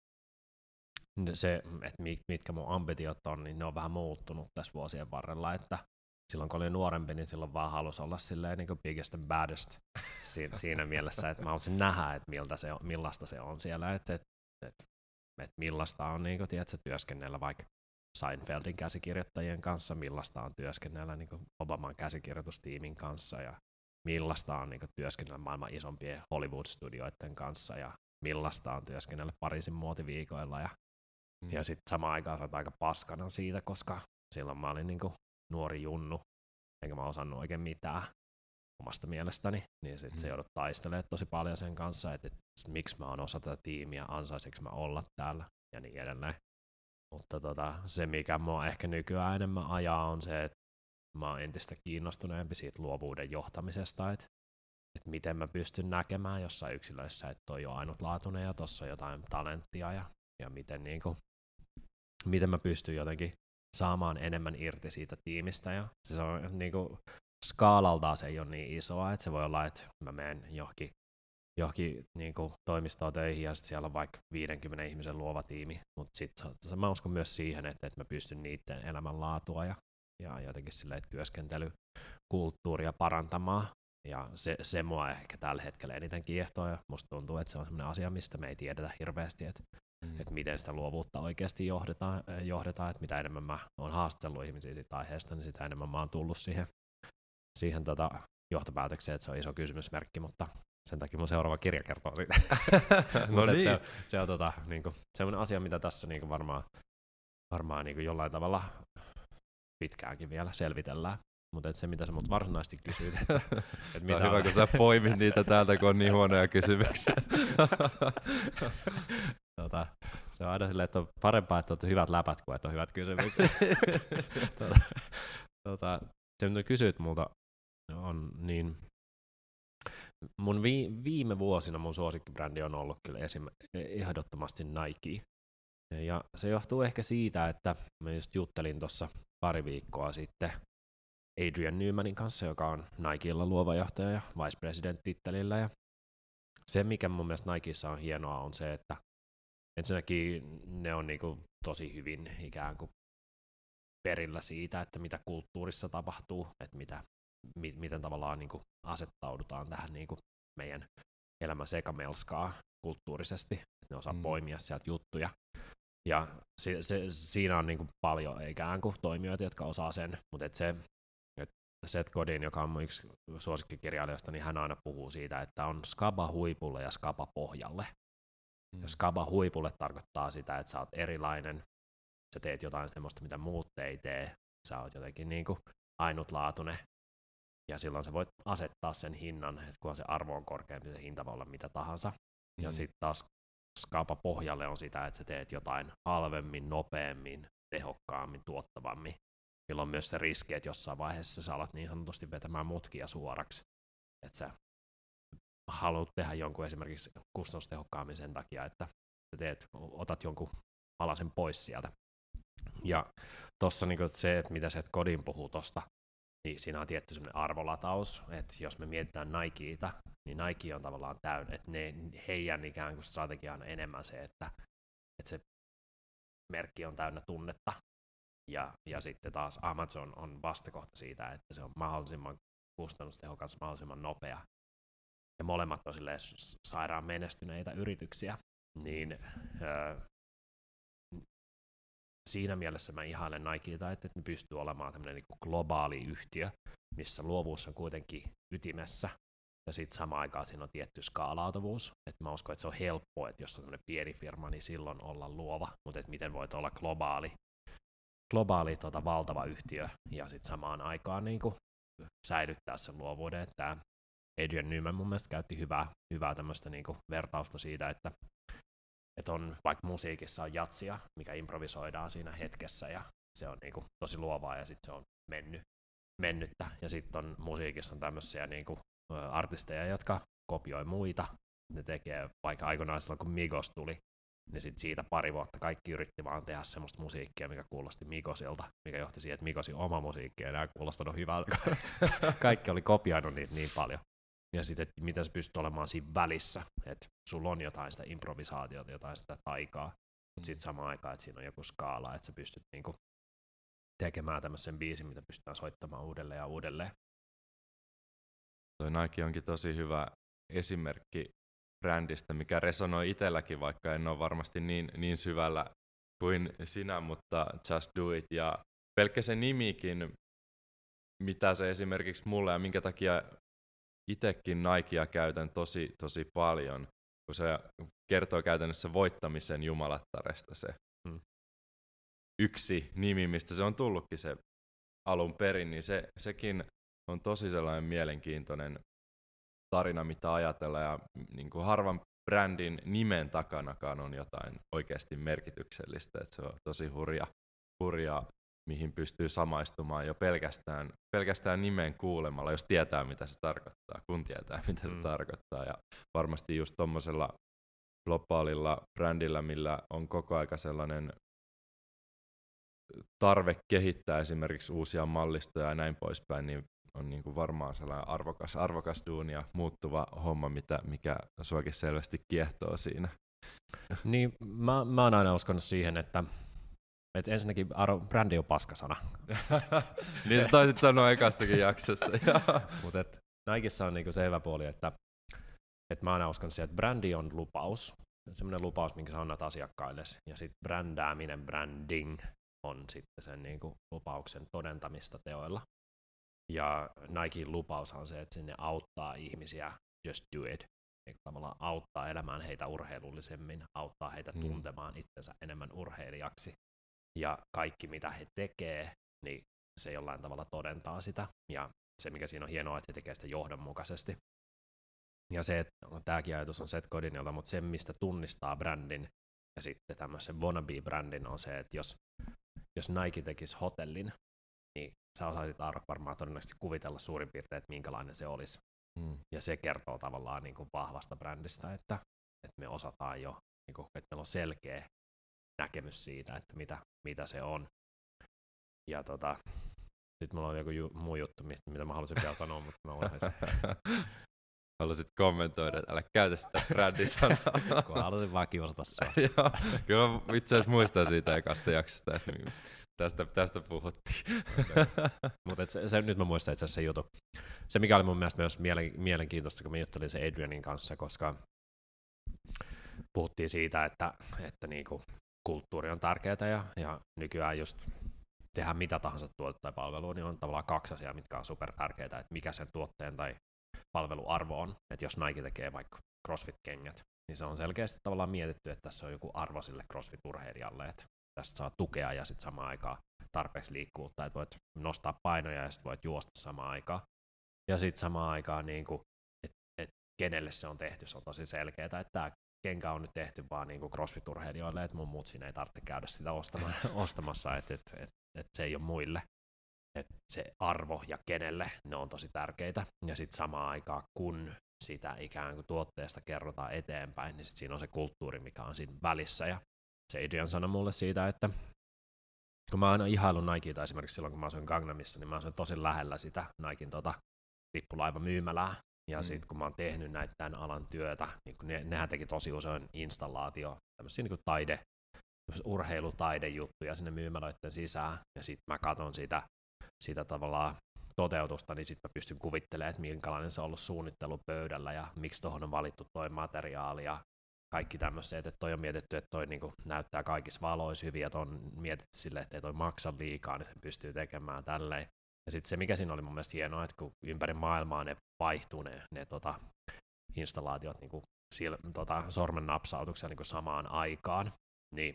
B: se, että mitkä mun ambitiot on, niin ne on vähän muuttunut tässä vuosien varrella, että silloin kun olin nuorempi, niin silloin vaan halusi olla silleen niin kuin biggest and baddest siinä, siinä mielessä, että mä haluaisin nähdä, että miltä se on, millaista se on siellä, että, että, että, että millaista on niin kuin, tiedätkö, työskennellä vaikka Seinfeldin käsikirjoittajien kanssa, millaista on työskennellä niin kuin Obaman käsikirjoitustiimin kanssa ja millaista on niin kuin, työskennellä maailman isompien Hollywood-studioiden kanssa ja millaista on työskennellä Pariisin muotiviikoilla ja, mm. ja sitten samaan aikaan olet aika paskana siitä, koska silloin mä olin niin kuin, nuori junnu, enkä mä osannut oikein mitään omasta mielestäni, niin sitten mm. se joudut taistelemaan tosi paljon sen kanssa, että, että miksi mä oon osa tätä tiimiä, ansaisinko mä olla täällä ja niin edelleen. Mutta tota, se, mikä mua ehkä nykyään enemmän ajaa, on se, että mä oon entistä kiinnostuneempi siitä luovuuden johtamisesta, että, että miten mä pystyn näkemään jossain yksilöissä, että toi on ainutlaatuinen ja tossa on jotain talenttia ja, ja miten, niin kuin, miten mä pystyn jotenkin saamaan enemmän irti siitä tiimistä. Ja se on, niin kuin, skaalaltaan se ei ole niin isoa, että se voi olla, että mä menen johonkin, johonkin niin kuin, toimistoon töihin ja sitten siellä on vaikka viidenkymmenen ihmisen luova tiimi, mutta sitten mä uskon myös siihen, että, että mä pystyn niiden elämänlaatua ja ja jotenkin silleen työskentelykulttuuria parantamaan, ja se, se mua ehkä tällä hetkellä eniten kiehtoo, ja musta tuntuu, että se on sellainen asia, mistä me ei tiedetä hirveästi, että, mm. että miten sitä luovuutta oikeasti johdetaan, johdetaan, että mitä enemmän mä oon haastellut ihmisiä siitä aiheesta, niin sitä enemmän mä oon tullut siihen, siihen tota johtopäätökseen, että se on iso kysymysmerkki, mutta sen takia mun seuraava kirja kertoo siitä.
A: No niin.
B: se, se on tota, niinku, sellainen asia, mitä tässä niinku varmaan, varmaan niinku jollain tavalla pitkäänkin vielä selvitellään, mutta se mitä sä mut varsinaisesti kysyit, että, että mitä
A: on hyvä, kun sä poimit niitä täältä, kun on niin huonoja kysymyksiä.
B: tota, se on aina silleen, että on parempaa, että on hyvät läpät kuin että on hyvät kysymykset. tota, tota, se mitä kysyit multa on niin, mun vi, viime vuosina mun suosikkibrändi on ollut kyllä esim, ehdottomasti Nike. Ja se johtuu ehkä siitä, että mä just juttelin tuossa pari viikkoa sitten Adrian Newmanin kanssa, joka on Nikella luova johtaja ja vice president tittelillä. Ja se, mikä mun mielestä Nikessa on hienoa, on se, että ensinnäkin ne on niinku tosi hyvin ikään kuin perillä siitä, että mitä kulttuurissa tapahtuu, että mitä, mi, miten tavallaan niinku asettaudutaan tähän niinku meidän elämän sekamelskaa kulttuurisesti. Ne osaa mm. poimia sieltä juttuja. Ja se, se, siinä on niin kuin paljon ikään kuin toimijoita, jotka osaa sen, mutta et se, et Seth Godin, joka on mun yksi suosikkikirjailijoista, niin hän aina puhuu siitä, että on skaba huipulle ja skaba pohjalle. Mm. Ja skaba huipulle tarkoittaa sitä, että sä oot erilainen, sä teet jotain semmoista, mitä muut ei tee, sä oot jotenkin niin kuin ainutlaatuinen, ja silloin sä voit asettaa sen hinnan, että kun se arvo on korkeampi, se hinta voi olla mitä tahansa. Mm. Ja sitten taas skaba pohjalle on sitä, että sä teet jotain halvemmin, nopeammin, tehokkaammin, tuottavammin. Milloin on myös se riski, että jossain vaiheessa sä alat niin sanotusti vetämään mutkia suoraksi. Että sä haluat tehdä jonkun esimerkiksi kustannustehokkaammin sen takia, että sä teet, otat jonkun alasen pois sieltä. Ja tossa niinku se, että mitä Seth Godin puhuu tosta, niin siinä on tietty semmoinen arvolataus, että jos me mietitään Nikeita, niin Nike on tavallaan täynnä, että ne, heidän ikään kuin strategia on enemmän se, että, että se merkki on täynnä tunnetta, ja, ja sitten taas Amazon on vastakohta siitä, että se on mahdollisimman kustannustehokas, mahdollisimman nopea, ja molemmat on silleen sairaan menestyneitä yrityksiä, niin öö, siinä mielessä mä ihailen Nikeita, että ne pystyy olemaan tämmöinen niin kuin globaali yhtiö, missä luovuus on kuitenkin ytimessä, ja sitten samaan aikaan siinä on tietty skaalautuvuus. Että mä uskon, että se on helppoa, että jos on tämmöinen pieni firma, niin silloin olla luova, mutta että miten voit olla globaali, globaali tota, valtava yhtiö, ja sitten samaan aikaan niin kuin säilyttää sen luovuuden. Että Adrian Newman mun mielestä käytti hyvää, hyvää tämmöistä niin kuin vertausta siitä, että että on vaikka musiikissa on jatsia, mikä improvisoidaan siinä hetkessä, ja se on niinku tosi luovaa, ja sitten se on mennyt. mennyttä, ja sitten on musiikissa on tämmöisiä niinku, artisteja, jotka kopioi muita, ne tekee vaikka aikoinaan silloin, kun Migos tuli, niin sit siitä pari vuotta kaikki yritti vaan tehdä semmoista musiikkia, mikä kuulosti Migosilta, mikä johti siihen, että Migosin oma musiikki ei enää kuulostanut hyvältä. Kaikki oli kopioinut niitä niin paljon. Ja sitten, että miten sä pystyt olemaan siinä välissä, että sulla on jotain sitä improvisaatiota, jotain sitä taikaa, mutta sitten samaan aikaan, että siinä on joku skaala, että sä pystyt niinku tekemään tämmöisen biisin, mitä pystytään soittamaan uudelleen ja uudelleen.
A: Toi Nike onkin tosi hyvä esimerkki brändistä, mikä resonoi itselläkin, vaikka en ole varmasti niin, niin syvällä kuin sinä, mutta Just Do It, ja pelkkä se nimikin, mitä se esimerkiksi mulle ja minkä takia itsekin Nikea käytän tosi, tosi paljon, kun se kertoo käytännössä voittamisen jumalattaresta se hmm. yksi nimi, mistä se on tullutkin se alun perin, niin se, sekin on tosi sellainen mielenkiintoinen tarina, mitä ajatella, ja niin kuin harvan brändin nimen takanakaan on jotain oikeasti merkityksellistä, että se on tosi hurja, hurja mihin pystyy samaistumaan jo pelkästään, pelkästään nimen kuulemalla, jos tietää, mitä se tarkoittaa, kun tietää, mitä mm. se tarkoittaa. Ja varmasti just tommosella globaalilla brändillä, millä on koko aika sellainen tarve kehittää esimerkiksi uusia mallistoja ja näin poispäin, niin on niin kuin varmaan sellainen arvokas, arvokas duuni ja muuttuva homma, mitä, mikä suakin selvästi kiehtoo siinä.
B: Niin, mä, mä oon aina uskonut siihen, että et ensinnäkin arvo, brändi on paskasana.
A: Niin sä taisit sanoa ekassakin jaksossa.
B: Mutta Nikessa on niinku se hyvä puoli, että et mä aina uskon siihen, että brändi on lupaus. Semmoinen lupaus, minkä sä annat asiakkaille. Ja sitten brändääminen, branding, on sitten sen niinku lupauksen todentamista teoilla. Ja Nikein lupaus on se, että sinne auttaa ihmisiä, just do it. Eli tavallaan auttaa elämään heitä urheilullisemmin, auttaa heitä mm. tuntemaan itsensä enemmän urheilijaksi. Ja kaikki, mitä he tekee, niin se jollain tavalla todentaa sitä. Ja se, mikä siinä on hienoa, että he tekee sitä johdonmukaisesti. Ja se, että tämäkin ajatus on Seth Godinilta, mutta se, mistä tunnistaa brändin ja sitten tämmöisen wannabe-brändin on se, että jos, jos Nike tekisi hotellin, niin sä osaisit Aarok varmaan todennäköisesti kuvitella suurin piirtein, että minkälainen se olisi. Mm. Ja se kertoo tavallaan niin kuin vahvasta brändistä, että, että me osataan jo, niin kuin, että meillä on selkeä näkemys siitä, että mitä, mitä se on. Ja tota, sitten mulla on joku ju- muu juttu, mitä mä haluaisin vielä sanoa, mutta mä unohdin.
A: Haluaisit kommentoida, että älä käytä sitä brändisanaa.
B: Kun haluaisin vaan kiusata sua.
A: Joo, kyllä mä itse asiassa muistan siitä ekasta jaksosta, että tästä, tästä puhuttiin. Okay.
B: Mutta se, se, nyt mä muistan itse asiassa se juttu. Se, mikä oli mun mielestä myös mielen, mielenkiintoista, kun mä juttelin se Adrianin kanssa, koska puhuttiin siitä, että, että niinku kulttuuri on tärkeää ja, ja nykyään just tehdä mitä tahansa tuotetta tai palvelua, niin on tavallaan kaksi asiaa, mitkä on super tärkeää, että mikä sen tuotteen tai palveluarvo on. Että jos Nike tekee vaikka CrossFit-kengät, niin se on selkeästi tavallaan mietitty, että tässä on joku arvo sille CrossFit-urheilijalle, että tästä saa tukea ja sitten samaan aikaan tarpeeksi liikkuvuutta, että voit nostaa painoja ja sitten voit juosta samaan aikaan. Ja sitten samaan aikaan, niin että et kenelle se on tehty, se on tosi selkeää, että tämä kenkä on nyt tehty vaan niin kuin CrossFit-urheilijoille, että mun muut siinä ei tarvitse käydä sitä ostamassa, että et, et, et se ei ole muille. Että se arvo ja kenelle, ne on tosi tärkeitä. Ja sitten samaan aikaan, kun sitä ikään kuin tuotteesta kerrotaan eteenpäin, niin sit siinä on se kulttuuri, mikä on siinä välissä. Ja se Adrian sanoi mulle siitä, että kun mä oon aina ihaillut Nikeita esimerkiksi silloin, kun mä asuin Gangnamissa, niin mä asuin tosi lähellä sitä Niken tota, lippulaivamyymälää. Ja mm. sitten kun mä oon tehnyt näitä tämän alan työtä, niin ne, nehän teki tosi usein installaatio, tämmöisiä niin kuin taide, urheilutaidejuttuja sinne myymälöiden sisään. Ja sitten mä katson sitä, sitä tavallaan toteutusta, niin sitten mä pystyn kuvittelemaan, että minkälainen se on ollut suunnittelupöydällä ja miksi tuohon on valittu toi materiaali ja kaikki tämmöiset, että toi on mietitty, että toi niinku näyttää kaikissa valoissa hyvin ja toi on mietitty silleen, että ei toi maksa liikaa, niin se pystyy tekemään tälleen. Ja sitten se, mikä siinä oli mun mielestä hienoa, että kun ympäri maailmaa ne vaihtuu ne, ne tota, installaatiot niinku sil, tota, sormen napsautuksia niinku samaan aikaan, niin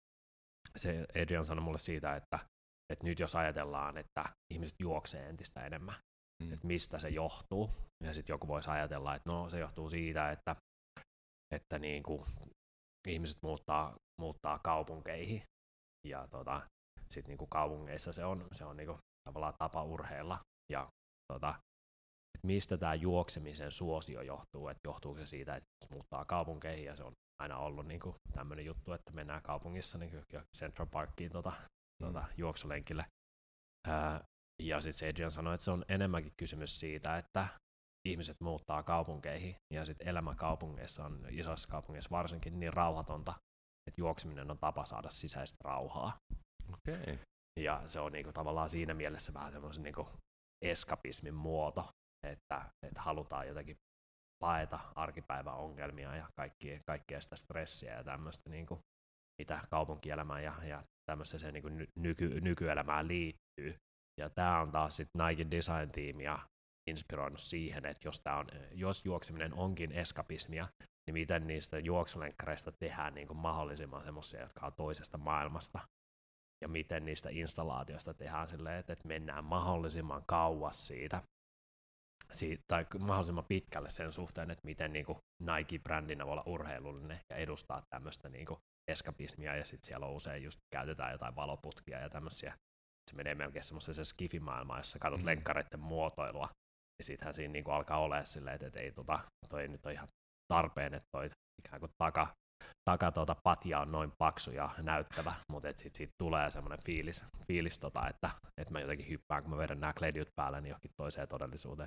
B: se Adrian sanoi mulle siitä, että että nyt jos ajatellaan, että ihmiset juoksee entistä enemmän, mm. että mistä se johtuu, ja sitten joku voisi ajatella, että no se johtuu siitä, että, että niinku, ihmiset muuttaa, muuttaa kaupunkeihin, ja tota, sitten niinku kaupungeissa se on, se on niinku tavallaan tapa urheilla, ja tota, että mistä tämä juoksemisen suosio johtuu, että johtuuko se siitä, että se muuttaa kaupunkeihin ja se on aina ollut niinku tämmöinen juttu, että mennään kaupungissa niinku Central Parkiin tota, mm. tota, juoksulenkille. Ää, ja sitten Adrian sanoi, että se on enemmänkin kysymys siitä, että ihmiset muuttaa kaupunkeihin ja sitten elämä kaupungeissa on isoissa kaupungeissa varsinkin niin rauhatonta, että juokseminen on tapa saada sisäistä rauhaa.
A: Okay.
B: Ja se on niinku tavallaan siinä mielessä vähän semmoisen niinku eskapismin muoto, että, että halutaan jotenkin paeta arkipäivän ongelmia ja kaikkia, kaikkea sitä stressiä ja tämmöistä, niinku, mitä kaupunkielämään ja, ja tämmöiseen niinku nyky, nykyelämään liittyy. Ja tämä on taas sitten Nike Design-tiimiä inspiroinut siihen, että jos, tää on, jos juokseminen onkin eskapismia, niin miten niistä juoksulenkkareista tehdään niinku mahdollisimman semmoisia, jotka on toisesta maailmasta. Ja miten niistä installaatioista tehdään silleen, että mennään mahdollisimman kauas siitä, siitä tai mahdollisimman pitkälle sen suhteen, että miten niin kuin Nike-brändinä voi olla urheilullinen ja edustaa tämmöistä niin kuin eskapismia, ja sitten siellä on usein just käytetään jotain valoputkia ja tämmöisiä. Se menee melkein semmoiseen skifimaailmaan, jossa katsot mm. lenkkareiden muotoilua, ja sittenhän siinä niin kuin alkaa olemaan silleen, että, että ei, tota, toi nyt ole ihan tarpeen, että toi ikään kuin taka taka tuota patja on noin paksu ja näyttävä, mutta sitten siitä tulee semmoinen fiilis, fiilis tota, että et mä jotenkin hyppään, kun mä vedän nämä kledjut päälle, niin johonkin toiseen todellisuuteen.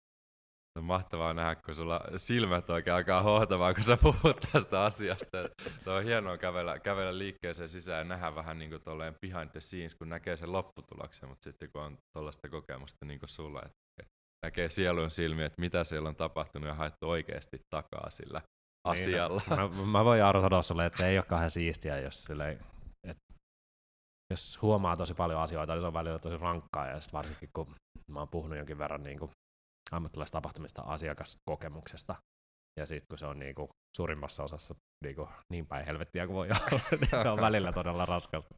A: On mahtavaa nähdä, kun sulla silmät oikein alkaa hohtamaan, kun sä puhut tästä asiasta. Tuo on hienoa kävellä, kävellä liikkeeseen sisään ja nähdä vähän niin kuin tolleen behind the scenes, kun näkee sen lopputuloksen, mutta sitten kun on tuollaista kokemusta niin kuin sulla, että näkee sielun silmiä, että mitä siellä on tapahtunut ja haettu oikeasti takaa sillä asialla.
B: Niin, mä, mä voin Aaro sanoa sulle, että se ei ole kauhean siistiä, jos, silleen, että jos huomaa tosi paljon asioita, niin se on välillä tosi rankkaa, ja sitten varsinkin kun mä oon puhunut jonkin verran niin kuin ammattilaisista tapahtumista asiakaskokemuksesta, ja sitten kun se on niin kuin suurimmassa osassa niin, kuin niin päin helvettiä kuin voi olla, niin se on välillä todella raskasta.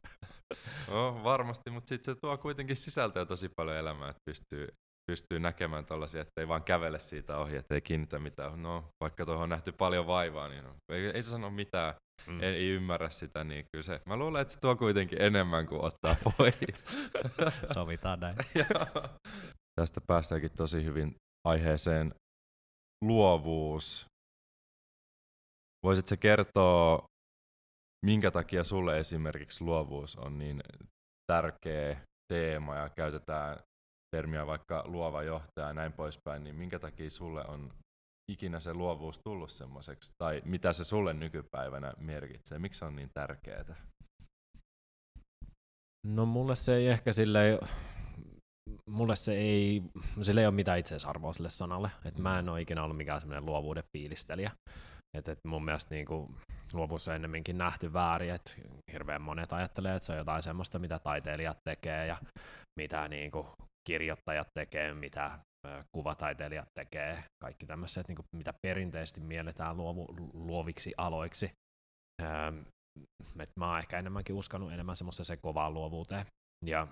A: No varmasti, mutta sitten se tuo kuitenkin sisältöä tosi paljon elämää, että pystyy pystyy näkemään tollasia, ettei vaan kävele siitä ohi, ettei kiinnitä mitään. No, vaikka tuohon on nähty paljon vaivaa, niin no, ei, ei se sano mitään, mm. ei, ei ymmärrä sitä, niin kyllä se, mä luulen, että se tuo kuitenkin enemmän kuin ottaa pois.
B: Sovitaan näin.
A: Tästä päästäänkin tosi hyvin aiheeseen luovuus. Voisitko kertoa, minkä takia sulle esimerkiksi luovuus on niin tärkeä teema ja käytetään termiä vaikka luova johtaja ja näin poispäin, niin minkä takia sulle on ikinä se luovuus tullut semmoiseksi, tai mitä se sulle nykypäivänä merkitsee, miksi se on niin tärkeää?
B: No mulle se ei ehkä silleen, mulle se ei, sille ei ole mitään itseisarvoa sille sanalle, että mä en ole ikinä ollut mikään semmoinen luovuuden fiilistelijä, että et mun mielestä niinku luovuus on ennemminkin nähty väärin, että hirveän monet ajattelee, että se on jotain semmoista, mitä taiteilijat tekee ja mitä niinku kirjoittajat tekee, mitä kuvataiteilijat tekee, kaikki tämmöiset, niin kuin, mitä perinteisesti mielletään luovu, luoviksi aloiksi. Ähm, et mä oon ehkä enemmänkin uskonut enemmän semmoiseen kovaan luovuuteen. Ja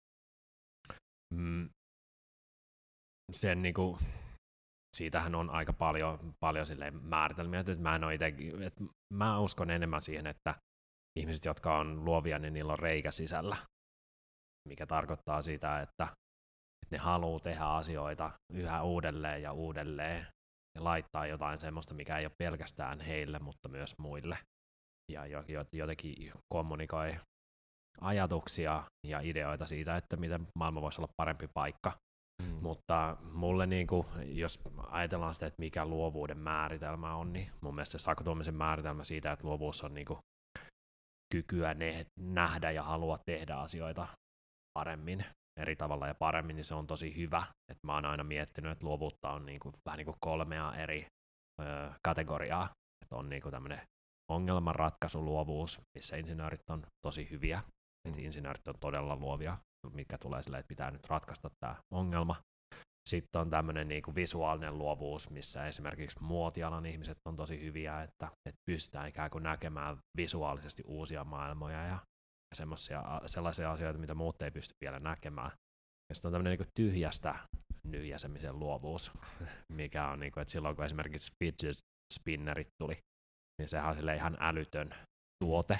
B: mm, sen, niin kuin, siitähän on aika paljon, paljon määritelmiä, että mä, en ole ite, että mä uskon enemmän siihen, että ihmiset, jotka on luovia, niin niillä on reikä sisällä, mikä tarkoittaa sitä, että ne haluaa tehdä asioita yhä uudelleen ja uudelleen ja laittaa jotain semmoista, mikä ei ole pelkästään heille, mutta myös muille. Ja jotenkin kommunikoi ajatuksia ja ideoita siitä, että miten maailma voisi olla parempi paikka. Mm. Mutta mulle, niin kuin, jos ajatellaan sitä, että mikä luovuuden määritelmä on, niin mun mielestä se Saku Tuomisen määritelmä siitä, että luovuus on niin kuin kykyä ne, nähdä ja halua tehdä asioita paremmin, eri tavalla ja paremmin, niin se on tosi hyvä. Et mä oon aina miettinyt, että luovuutta on niinku, vähän niin kuin kolmea eri ö, kategoriaa. Et on niinku tämmöinen ongelmanratkaisuluovuus, missä insinöörit on tosi hyviä. Mm. Et insinöörit on todella luovia, mikä tulee silleen, että pitää nyt ratkaista tämä ongelma. Sitten on tämmöinen niinku visuaalinen luovuus, missä esimerkiksi muotialan ihmiset on tosi hyviä, että, että pystytään ikään kuin näkemään visuaalisesti uusia maailmoja ja sellaisia asioita, mitä muut ei pysty vielä näkemään. Ja sitten on tämmöinen niin tyhjästä nyhjäsemisen luovuus, mikä on, niin kuin, että silloin kun esimerkiksi fidget spinnerit tuli, niin sehän on ihan älytön tuote,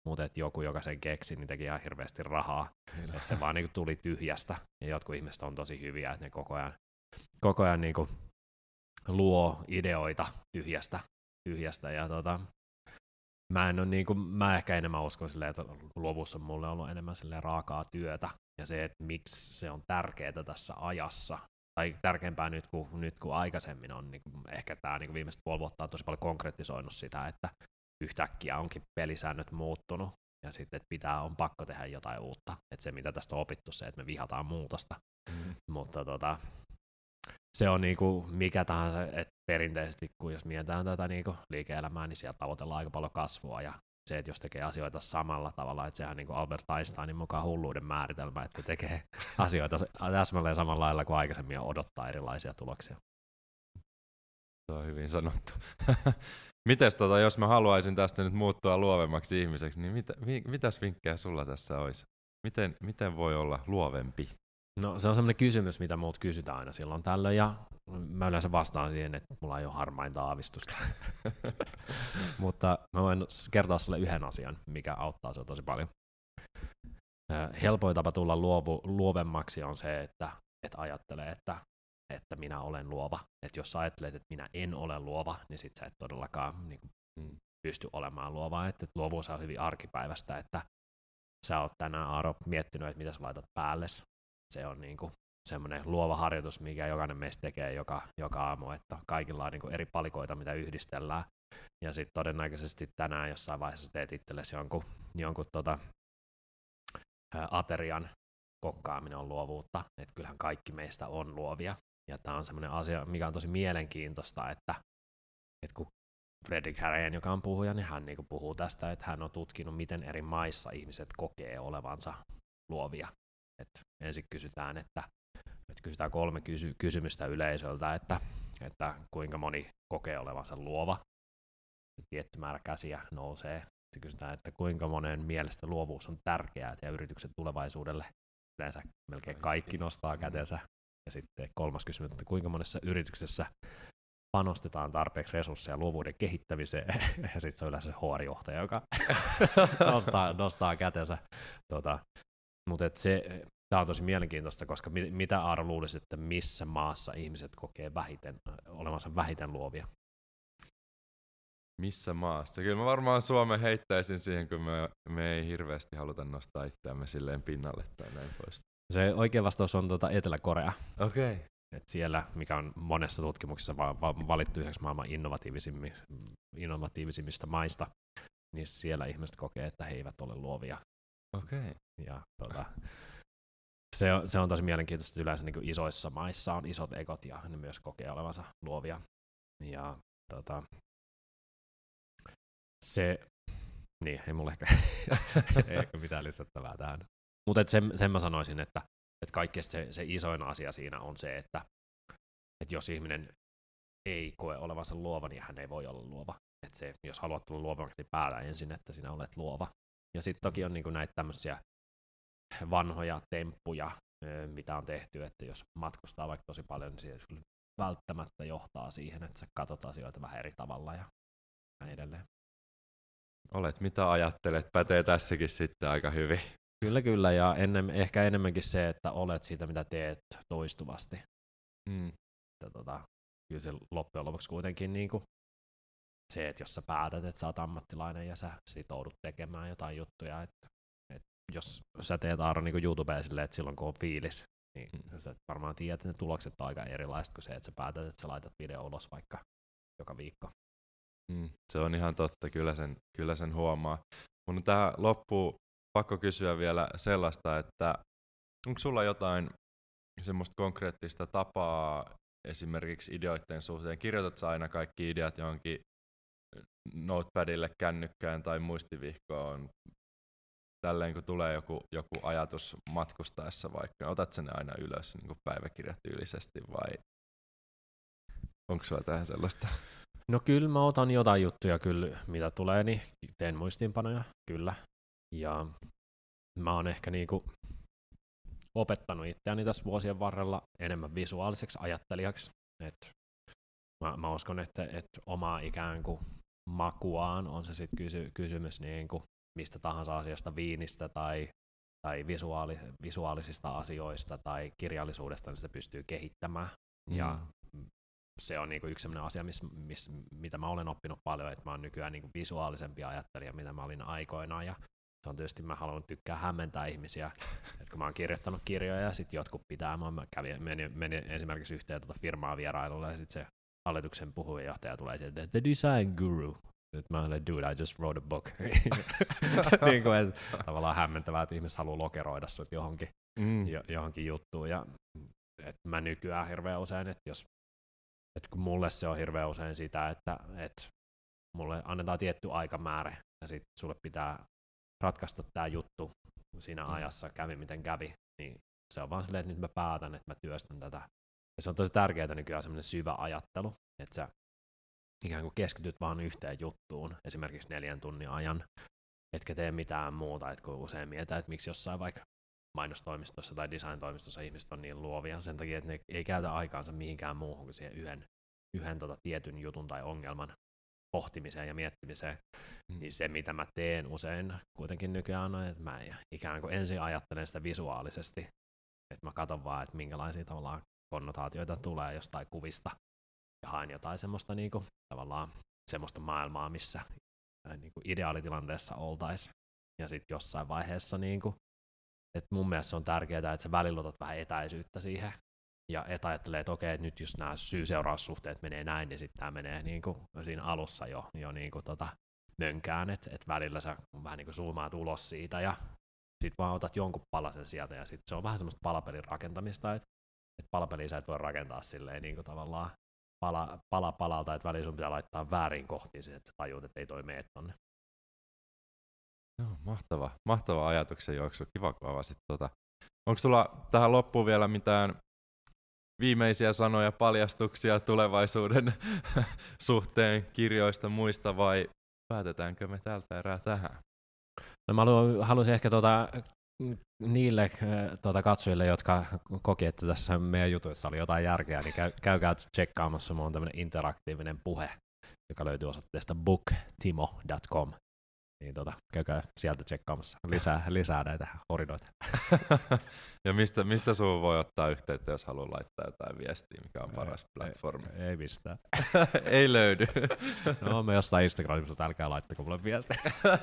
B: mutta et joku, joka sen keksi, niin teki ihan hirveästi rahaa. Et se vaan niinku tuli tyhjästä, ja jotkut ihmiset on tosi hyviä, että ne koko ajan, koko ajan niinku luo ideoita tyhjästä, tyhjästä ja tota, mä, en ole niinku, mä ehkä enemmän uskon silleen, että luovuus on mulle ollut enemmän silleen raakaa työtä, ja se, että miksi se on tärkeää tässä ajassa, tai tärkeämpää nyt kuin, nyt kuin aikaisemmin on, niin ehkä tämä niin viimeiset puoli vuotta on tosi paljon konkretisoinut sitä, että yhtäkkiä onkin pelisäännöt muuttunut, ja sitten että pitää, on pakko tehdä jotain uutta. Että se, mitä tästä on opittu, se, että me vihataan muutosta. Mm. Mutta tota, se on niinku mikä tahansa, että perinteisesti, kun jos mietitään tätä niinku liike-elämää, niin siellä tavoitellaan aika paljon kasvua, ja se, että jos tekee asioita samalla tavalla, että sehän on niin kuin Albert Einsteinin mukaan hulluuden määritelmä, että tekee asioita täsmälleen samalla lailla kuin aikaisemmin ja odottaa erilaisia tuloksia.
A: Se on hyvin sanottu. Mites tota, jos mä haluaisin tästä nyt muuttua luovemmaksi ihmiseksi, niin mitä, mi, mitäs vinkkejä sulla tässä olisi? Miten, miten voi olla luovempi?
B: No se on sellainen kysymys, mitä muut kysytään aina silloin tällöin, ja mä yleensä vastaan siihen, että mulla ei ole harmainta aavistusta. Mutta mä voin kertoa sulle yhden asian, mikä auttaa sinua tosi paljon. Helpoin tapa tulla luovu, luovemmaksi on se, että et ajattelee, että, että minä olen luova. Että jos sä ajattelet, että minä en ole luova, niin sit sä et todellakaan niin kuin, pysty olemaan luova. Että luovuus on hyvin arkipäivästä, että sä oot tänään, Aaro, miettinyt, että mitä sä laitat päälle. Se on niin kuin semmoinen luova harjoitus, mikä jokainen meistä tekee joka, joka aamu, että kaikilla on niin kuin eri palikoita, mitä yhdistellään. Ja sitten todennäköisesti tänään jossain vaiheessa teet itsellesi jonkun, jonkun tota, ä, aterian kokkaaminen on luovuutta. Että kyllähän kaikki meistä on luovia. Ja tämä on semmoinen asia, mikä on tosi mielenkiintoista, että, että kun Fredrik Herén, joka on puhuja, niin hän niin kuin puhuu tästä, että hän on tutkinut, miten eri maissa ihmiset kokee olevansa luovia. Et ensin kysytään, että nyt kysytään kolme kysy- kysymystä yleisöltä, että, että kuinka moni kokee olevansa luova. Tietty määrä käsiä nousee. Sitten kysytään, että kuinka monen mielestä luovuus on tärkeää ja yrityksen tulevaisuudelle. Yleensä melkein kaikki nostaa kätensä. Ja sitten kolmas kysymys, että kuinka monessa yrityksessä panostetaan tarpeeksi resursseja luovuuden kehittämiseen. Ja sitten se on yleensä se H R-johtaja, joka nostaa, nostaa kätensä. Tota, Mutta tämä on tosi mielenkiintoista, koska mit, mitä Aaro luulisi, että missä maassa ihmiset kokee vähiten, olevansa vähiten luovia?
A: Missä maassa? Kyllä mä varmaan Suomen heittäisin siihen, kun me, me ei hirveästi haluta nostaa itseämme silleen pinnalle tai näin pois.
B: Se oikea vastaus on tuota Etelä-Korea.
A: Okei. Okay.
B: Et siellä, mikä on monessa tutkimuksessa valittu yhdeksi maailman innovatiivisimmista, innovatiivisimmista maista, niin siellä ihmiset kokee, että he eivät ole luovia.
A: Okei. Okay.
B: Ja tota, se, on, se on tosi mielenkiintoista, että yleensä niin kuin isoissa maissa on isot egot ja ne myös kokee olevansa luovia. Ja tota, se, niin ei mulla ehkä, ei ehkä mitään lisättävää tähän. Mutta sen, sen mä sanoisin, että, että kaikkein se, se isoin asia siinä on se, että, että jos ihminen ei koe olevansa luova, niin hän ei voi olla luova. Että se, jos haluat tulla luovaksi, niin päätä ensin, että sinä olet luova. Ja sitten toki on niinku näitä tämmöisiä vanhoja temppuja, mitä on tehty, että jos matkustaa vaikka tosi paljon, niin se välttämättä johtaa siihen, että sä katsot asioita vähän eri tavalla ja näin edelleen.
A: Olet, mitä ajattelet, pätee tässäkin sitten aika hyvin.
B: Kyllä, kyllä, ja ennen, ehkä enemmänkin se, että olet siitä, mitä teet toistuvasti. Mm. Että tota, kyllä se loppujen lopuksi kuitenkin niin kuin se, että jos sä päätät, että sä oot ammattilainen ja sä sitoudut tekemään jotain juttuja, että, että jos sä teet Aaro niin kuin YouTubeen silleen, että silloin kun on fiilis, niin mm. sä varmaan tiedät, että ne tulokset on aika erilaiset kuin se, että sä päätät, että sä laitat video ulos vaikka joka viikko.
A: Mm, se on ihan totta, kyllä sen, kyllä sen huomaa. Mun on tähän loppuun pakko kysyä vielä sellaista, että onko sulla jotain semmoista konkreettista tapaa esimerkiksi ideoiden suhteen? Kirjoitat sä aina kaikki ideat johonkin notepadille, kännykkään tai muistivihkoon? Tälleen kun tulee joku, joku ajatus matkustaessa vaikka, otat sen aina ylös niin kuin päiväkirjatyylisesti vai onko sulla tähän sellaista?
B: No kyllä mä otan jotain juttuja kyllä, mitä tulee, niin teen muistiinpanoja, kyllä. Ja mä oon ehkä niinku opettanut itseäni tässä vuosien varrella enemmän visuaaliseksi ajattelijaksi. Et mä, mä uskon, että et omaa ikään kuin makuaan on se sitten kysy, kysymys niinku mistä tahansa asiasta, viinistä tai, tai visuaali, visuaalisista asioista tai kirjallisuudesta, niin sitä pystyy kehittämään. Mm. Ja se on niinku yksi sellainen asia, miss, miss, mitä mä olen oppinut paljon, että mä oon nykyään niinku visuaalisempi ajattelija, mitä mä olin aikoinaan. Ja se on tietysti, mä haluan tykkää hämmentää ihmisiä, että kun mä oon kirjoittanut kirjoja ja sitten jotkut pitää, mä kävin, menin, menin esimerkiksi yhteen tuota firmaa vierailulle ja sitten se hallituksen puheenjohtaja tulee sieltä, the design guru. Nyt mä olen, dude, I just wrote a book. niin kuin, että tavallaan hämmentävää, että ihmiset haluaa lokeroida sut johonkin, mm. jo, johonkin juttuun. Ja että mä nykyään hirveän usein, että jos, että kun mulle se on hirveän usein sitä, että, että mulle annetaan tietty aikamäärä ja sitten sulle pitää ratkaista tämä juttu siinä mm. ajassa, kävi miten kävi, niin se on vaan silleen, että nyt mä päätän, että mä työstän tätä. Ja se on tosi tärkeää nykyään semmoinen syvä ajattelu, että sä ikään kuin keskityt vaan yhteen juttuun, esimerkiksi neljän tunnin ajan, etkä tee mitään muuta, että kun usein mietitään, että miksi jossain vaikka mainostoimistossa tai design-toimistossa ihmiset on niin luovia sen takia, että ne ei käytä aikaansa mihinkään muuhun kuin siihen yhden, yhden tota tietyn jutun tai ongelman pohtimiseen ja miettimiseen, mm. niin se mitä mä teen usein kuitenkin nykyään on, että mä ikään kuin ensin ajattelen sitä visuaalisesti, että mä katson vaan, että minkälaisia tavallaan konnotaatioita tulee jostain kuvista ja haen jotain semmoista niinku, tavallaan semmoista maailmaa, missä niinku ideaalitilanteessa oltaisiin ja sitten jossain vaiheessa niinku, että mun mielestä se on tärkeää, että sä välillä otat vähän etäisyyttä siihen ja et ajattelee, että okei, nyt jos nämä syy-seuraussuhteet menee näin, niin sitten tämä menee niinku siinä alussa jo, jo niinku tota mönkään, että et välillä sä vähän niinku zoomaat ulos siitä ja sitten vaan otat jonkun palasen sieltä ja sitten se on vähän semmoista palapelin rakentamista, että et palapeliä sä et voi rakentaa silleen niinku tavallaan pala, pala palalta, että välillä sun pitää laittaa väärin kohtiin se, että tajuut, että ei toi mene tonne.
A: No, mahtava, mahtava ajatuksen juoksu, kiva kun avasit tuota. Onko sulla tähän loppuun vielä mitään viimeisiä sanoja, paljastuksia tulevaisuuden suhteen kirjoista muista vai päätetäänkö me tältä erää tähän?
B: No mä haluaisin ehkä tuota, niille tuota katsojille, jotka koki, että tässä meidän jutuissa oli jotain järkeä, niin käy, käykää tsekkaamassa, mulla on tämmöinen interaktiivinen puhe, joka löytyy osoitteesta book timo dot com. Niin tota, käykää sieltä tsekkaamassa lisää, lisää näitä horinoita.
A: Ja mistä, mistä sun voi ottaa yhteyttä, jos haluaa laittaa jotain viestiä, mikä on paras ei, platformi?
B: Ei, ei mistään.
A: Ei löydy.
B: No me jostain Instagramissa, mutta älkää laittako mulle viestiä.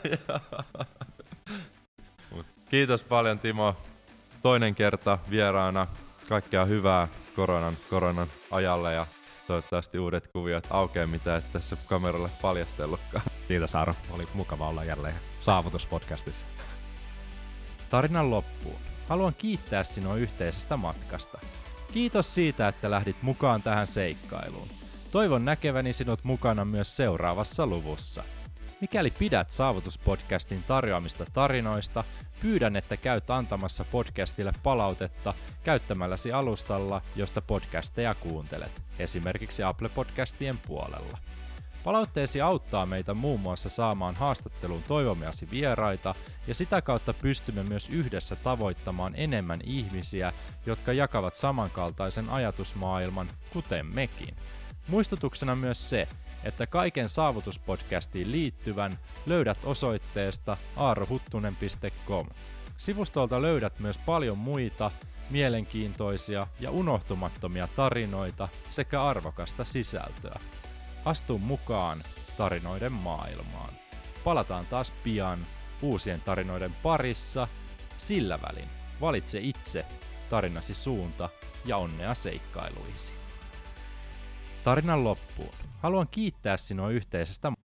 A: Kiitos paljon Timo. Toinen kerta vieraana. Kaikkea hyvää koronan, koronan ajalle ja toivottavasti uudet kuviot aukeaa, mitä et tässä kameralle paljastellutkaan.
B: Kiitos Aaro, oli mukava olla jälleen Saavutuspodcastissa.
A: Tarinan loppuun. Haluan kiittää sinua yhteisestä matkasta. Kiitos siitä, että lähdit mukaan tähän seikkailuun. Toivon näkeväni sinut mukana myös seuraavassa luvussa. Mikäli pidät Saavutuspodcastin tarjoamista tarinoista, pyydän, että käyt antamassa podcastille palautetta käyttämälläsi alustalla, josta podcasteja kuuntelet, esimerkiksi Apple-podcastien puolella. Palautteesi auttaa meitä muun muassa saamaan haastatteluun toivomiasi vieraita, ja sitä kautta pystymme myös yhdessä tavoittamaan enemmän ihmisiä, jotka jakavat samankaltaisen ajatusmaailman, kuten mekin. Muistutuksena myös se, että kaiken Saavutuspodcastiin liittyvän löydät osoitteesta aarohuttunen piste com. Sivustolta löydät myös paljon muita mielenkiintoisia ja unohtumattomia tarinoita sekä arvokasta sisältöä. Astu mukaan tarinoiden maailmaan. Palataan taas pian uusien tarinoiden parissa. Sillä välin valitse itse tarinasi suunta ja onnea seikkailuisi. Tarinan loppuun. Haluan kiittää sinua yhteisestä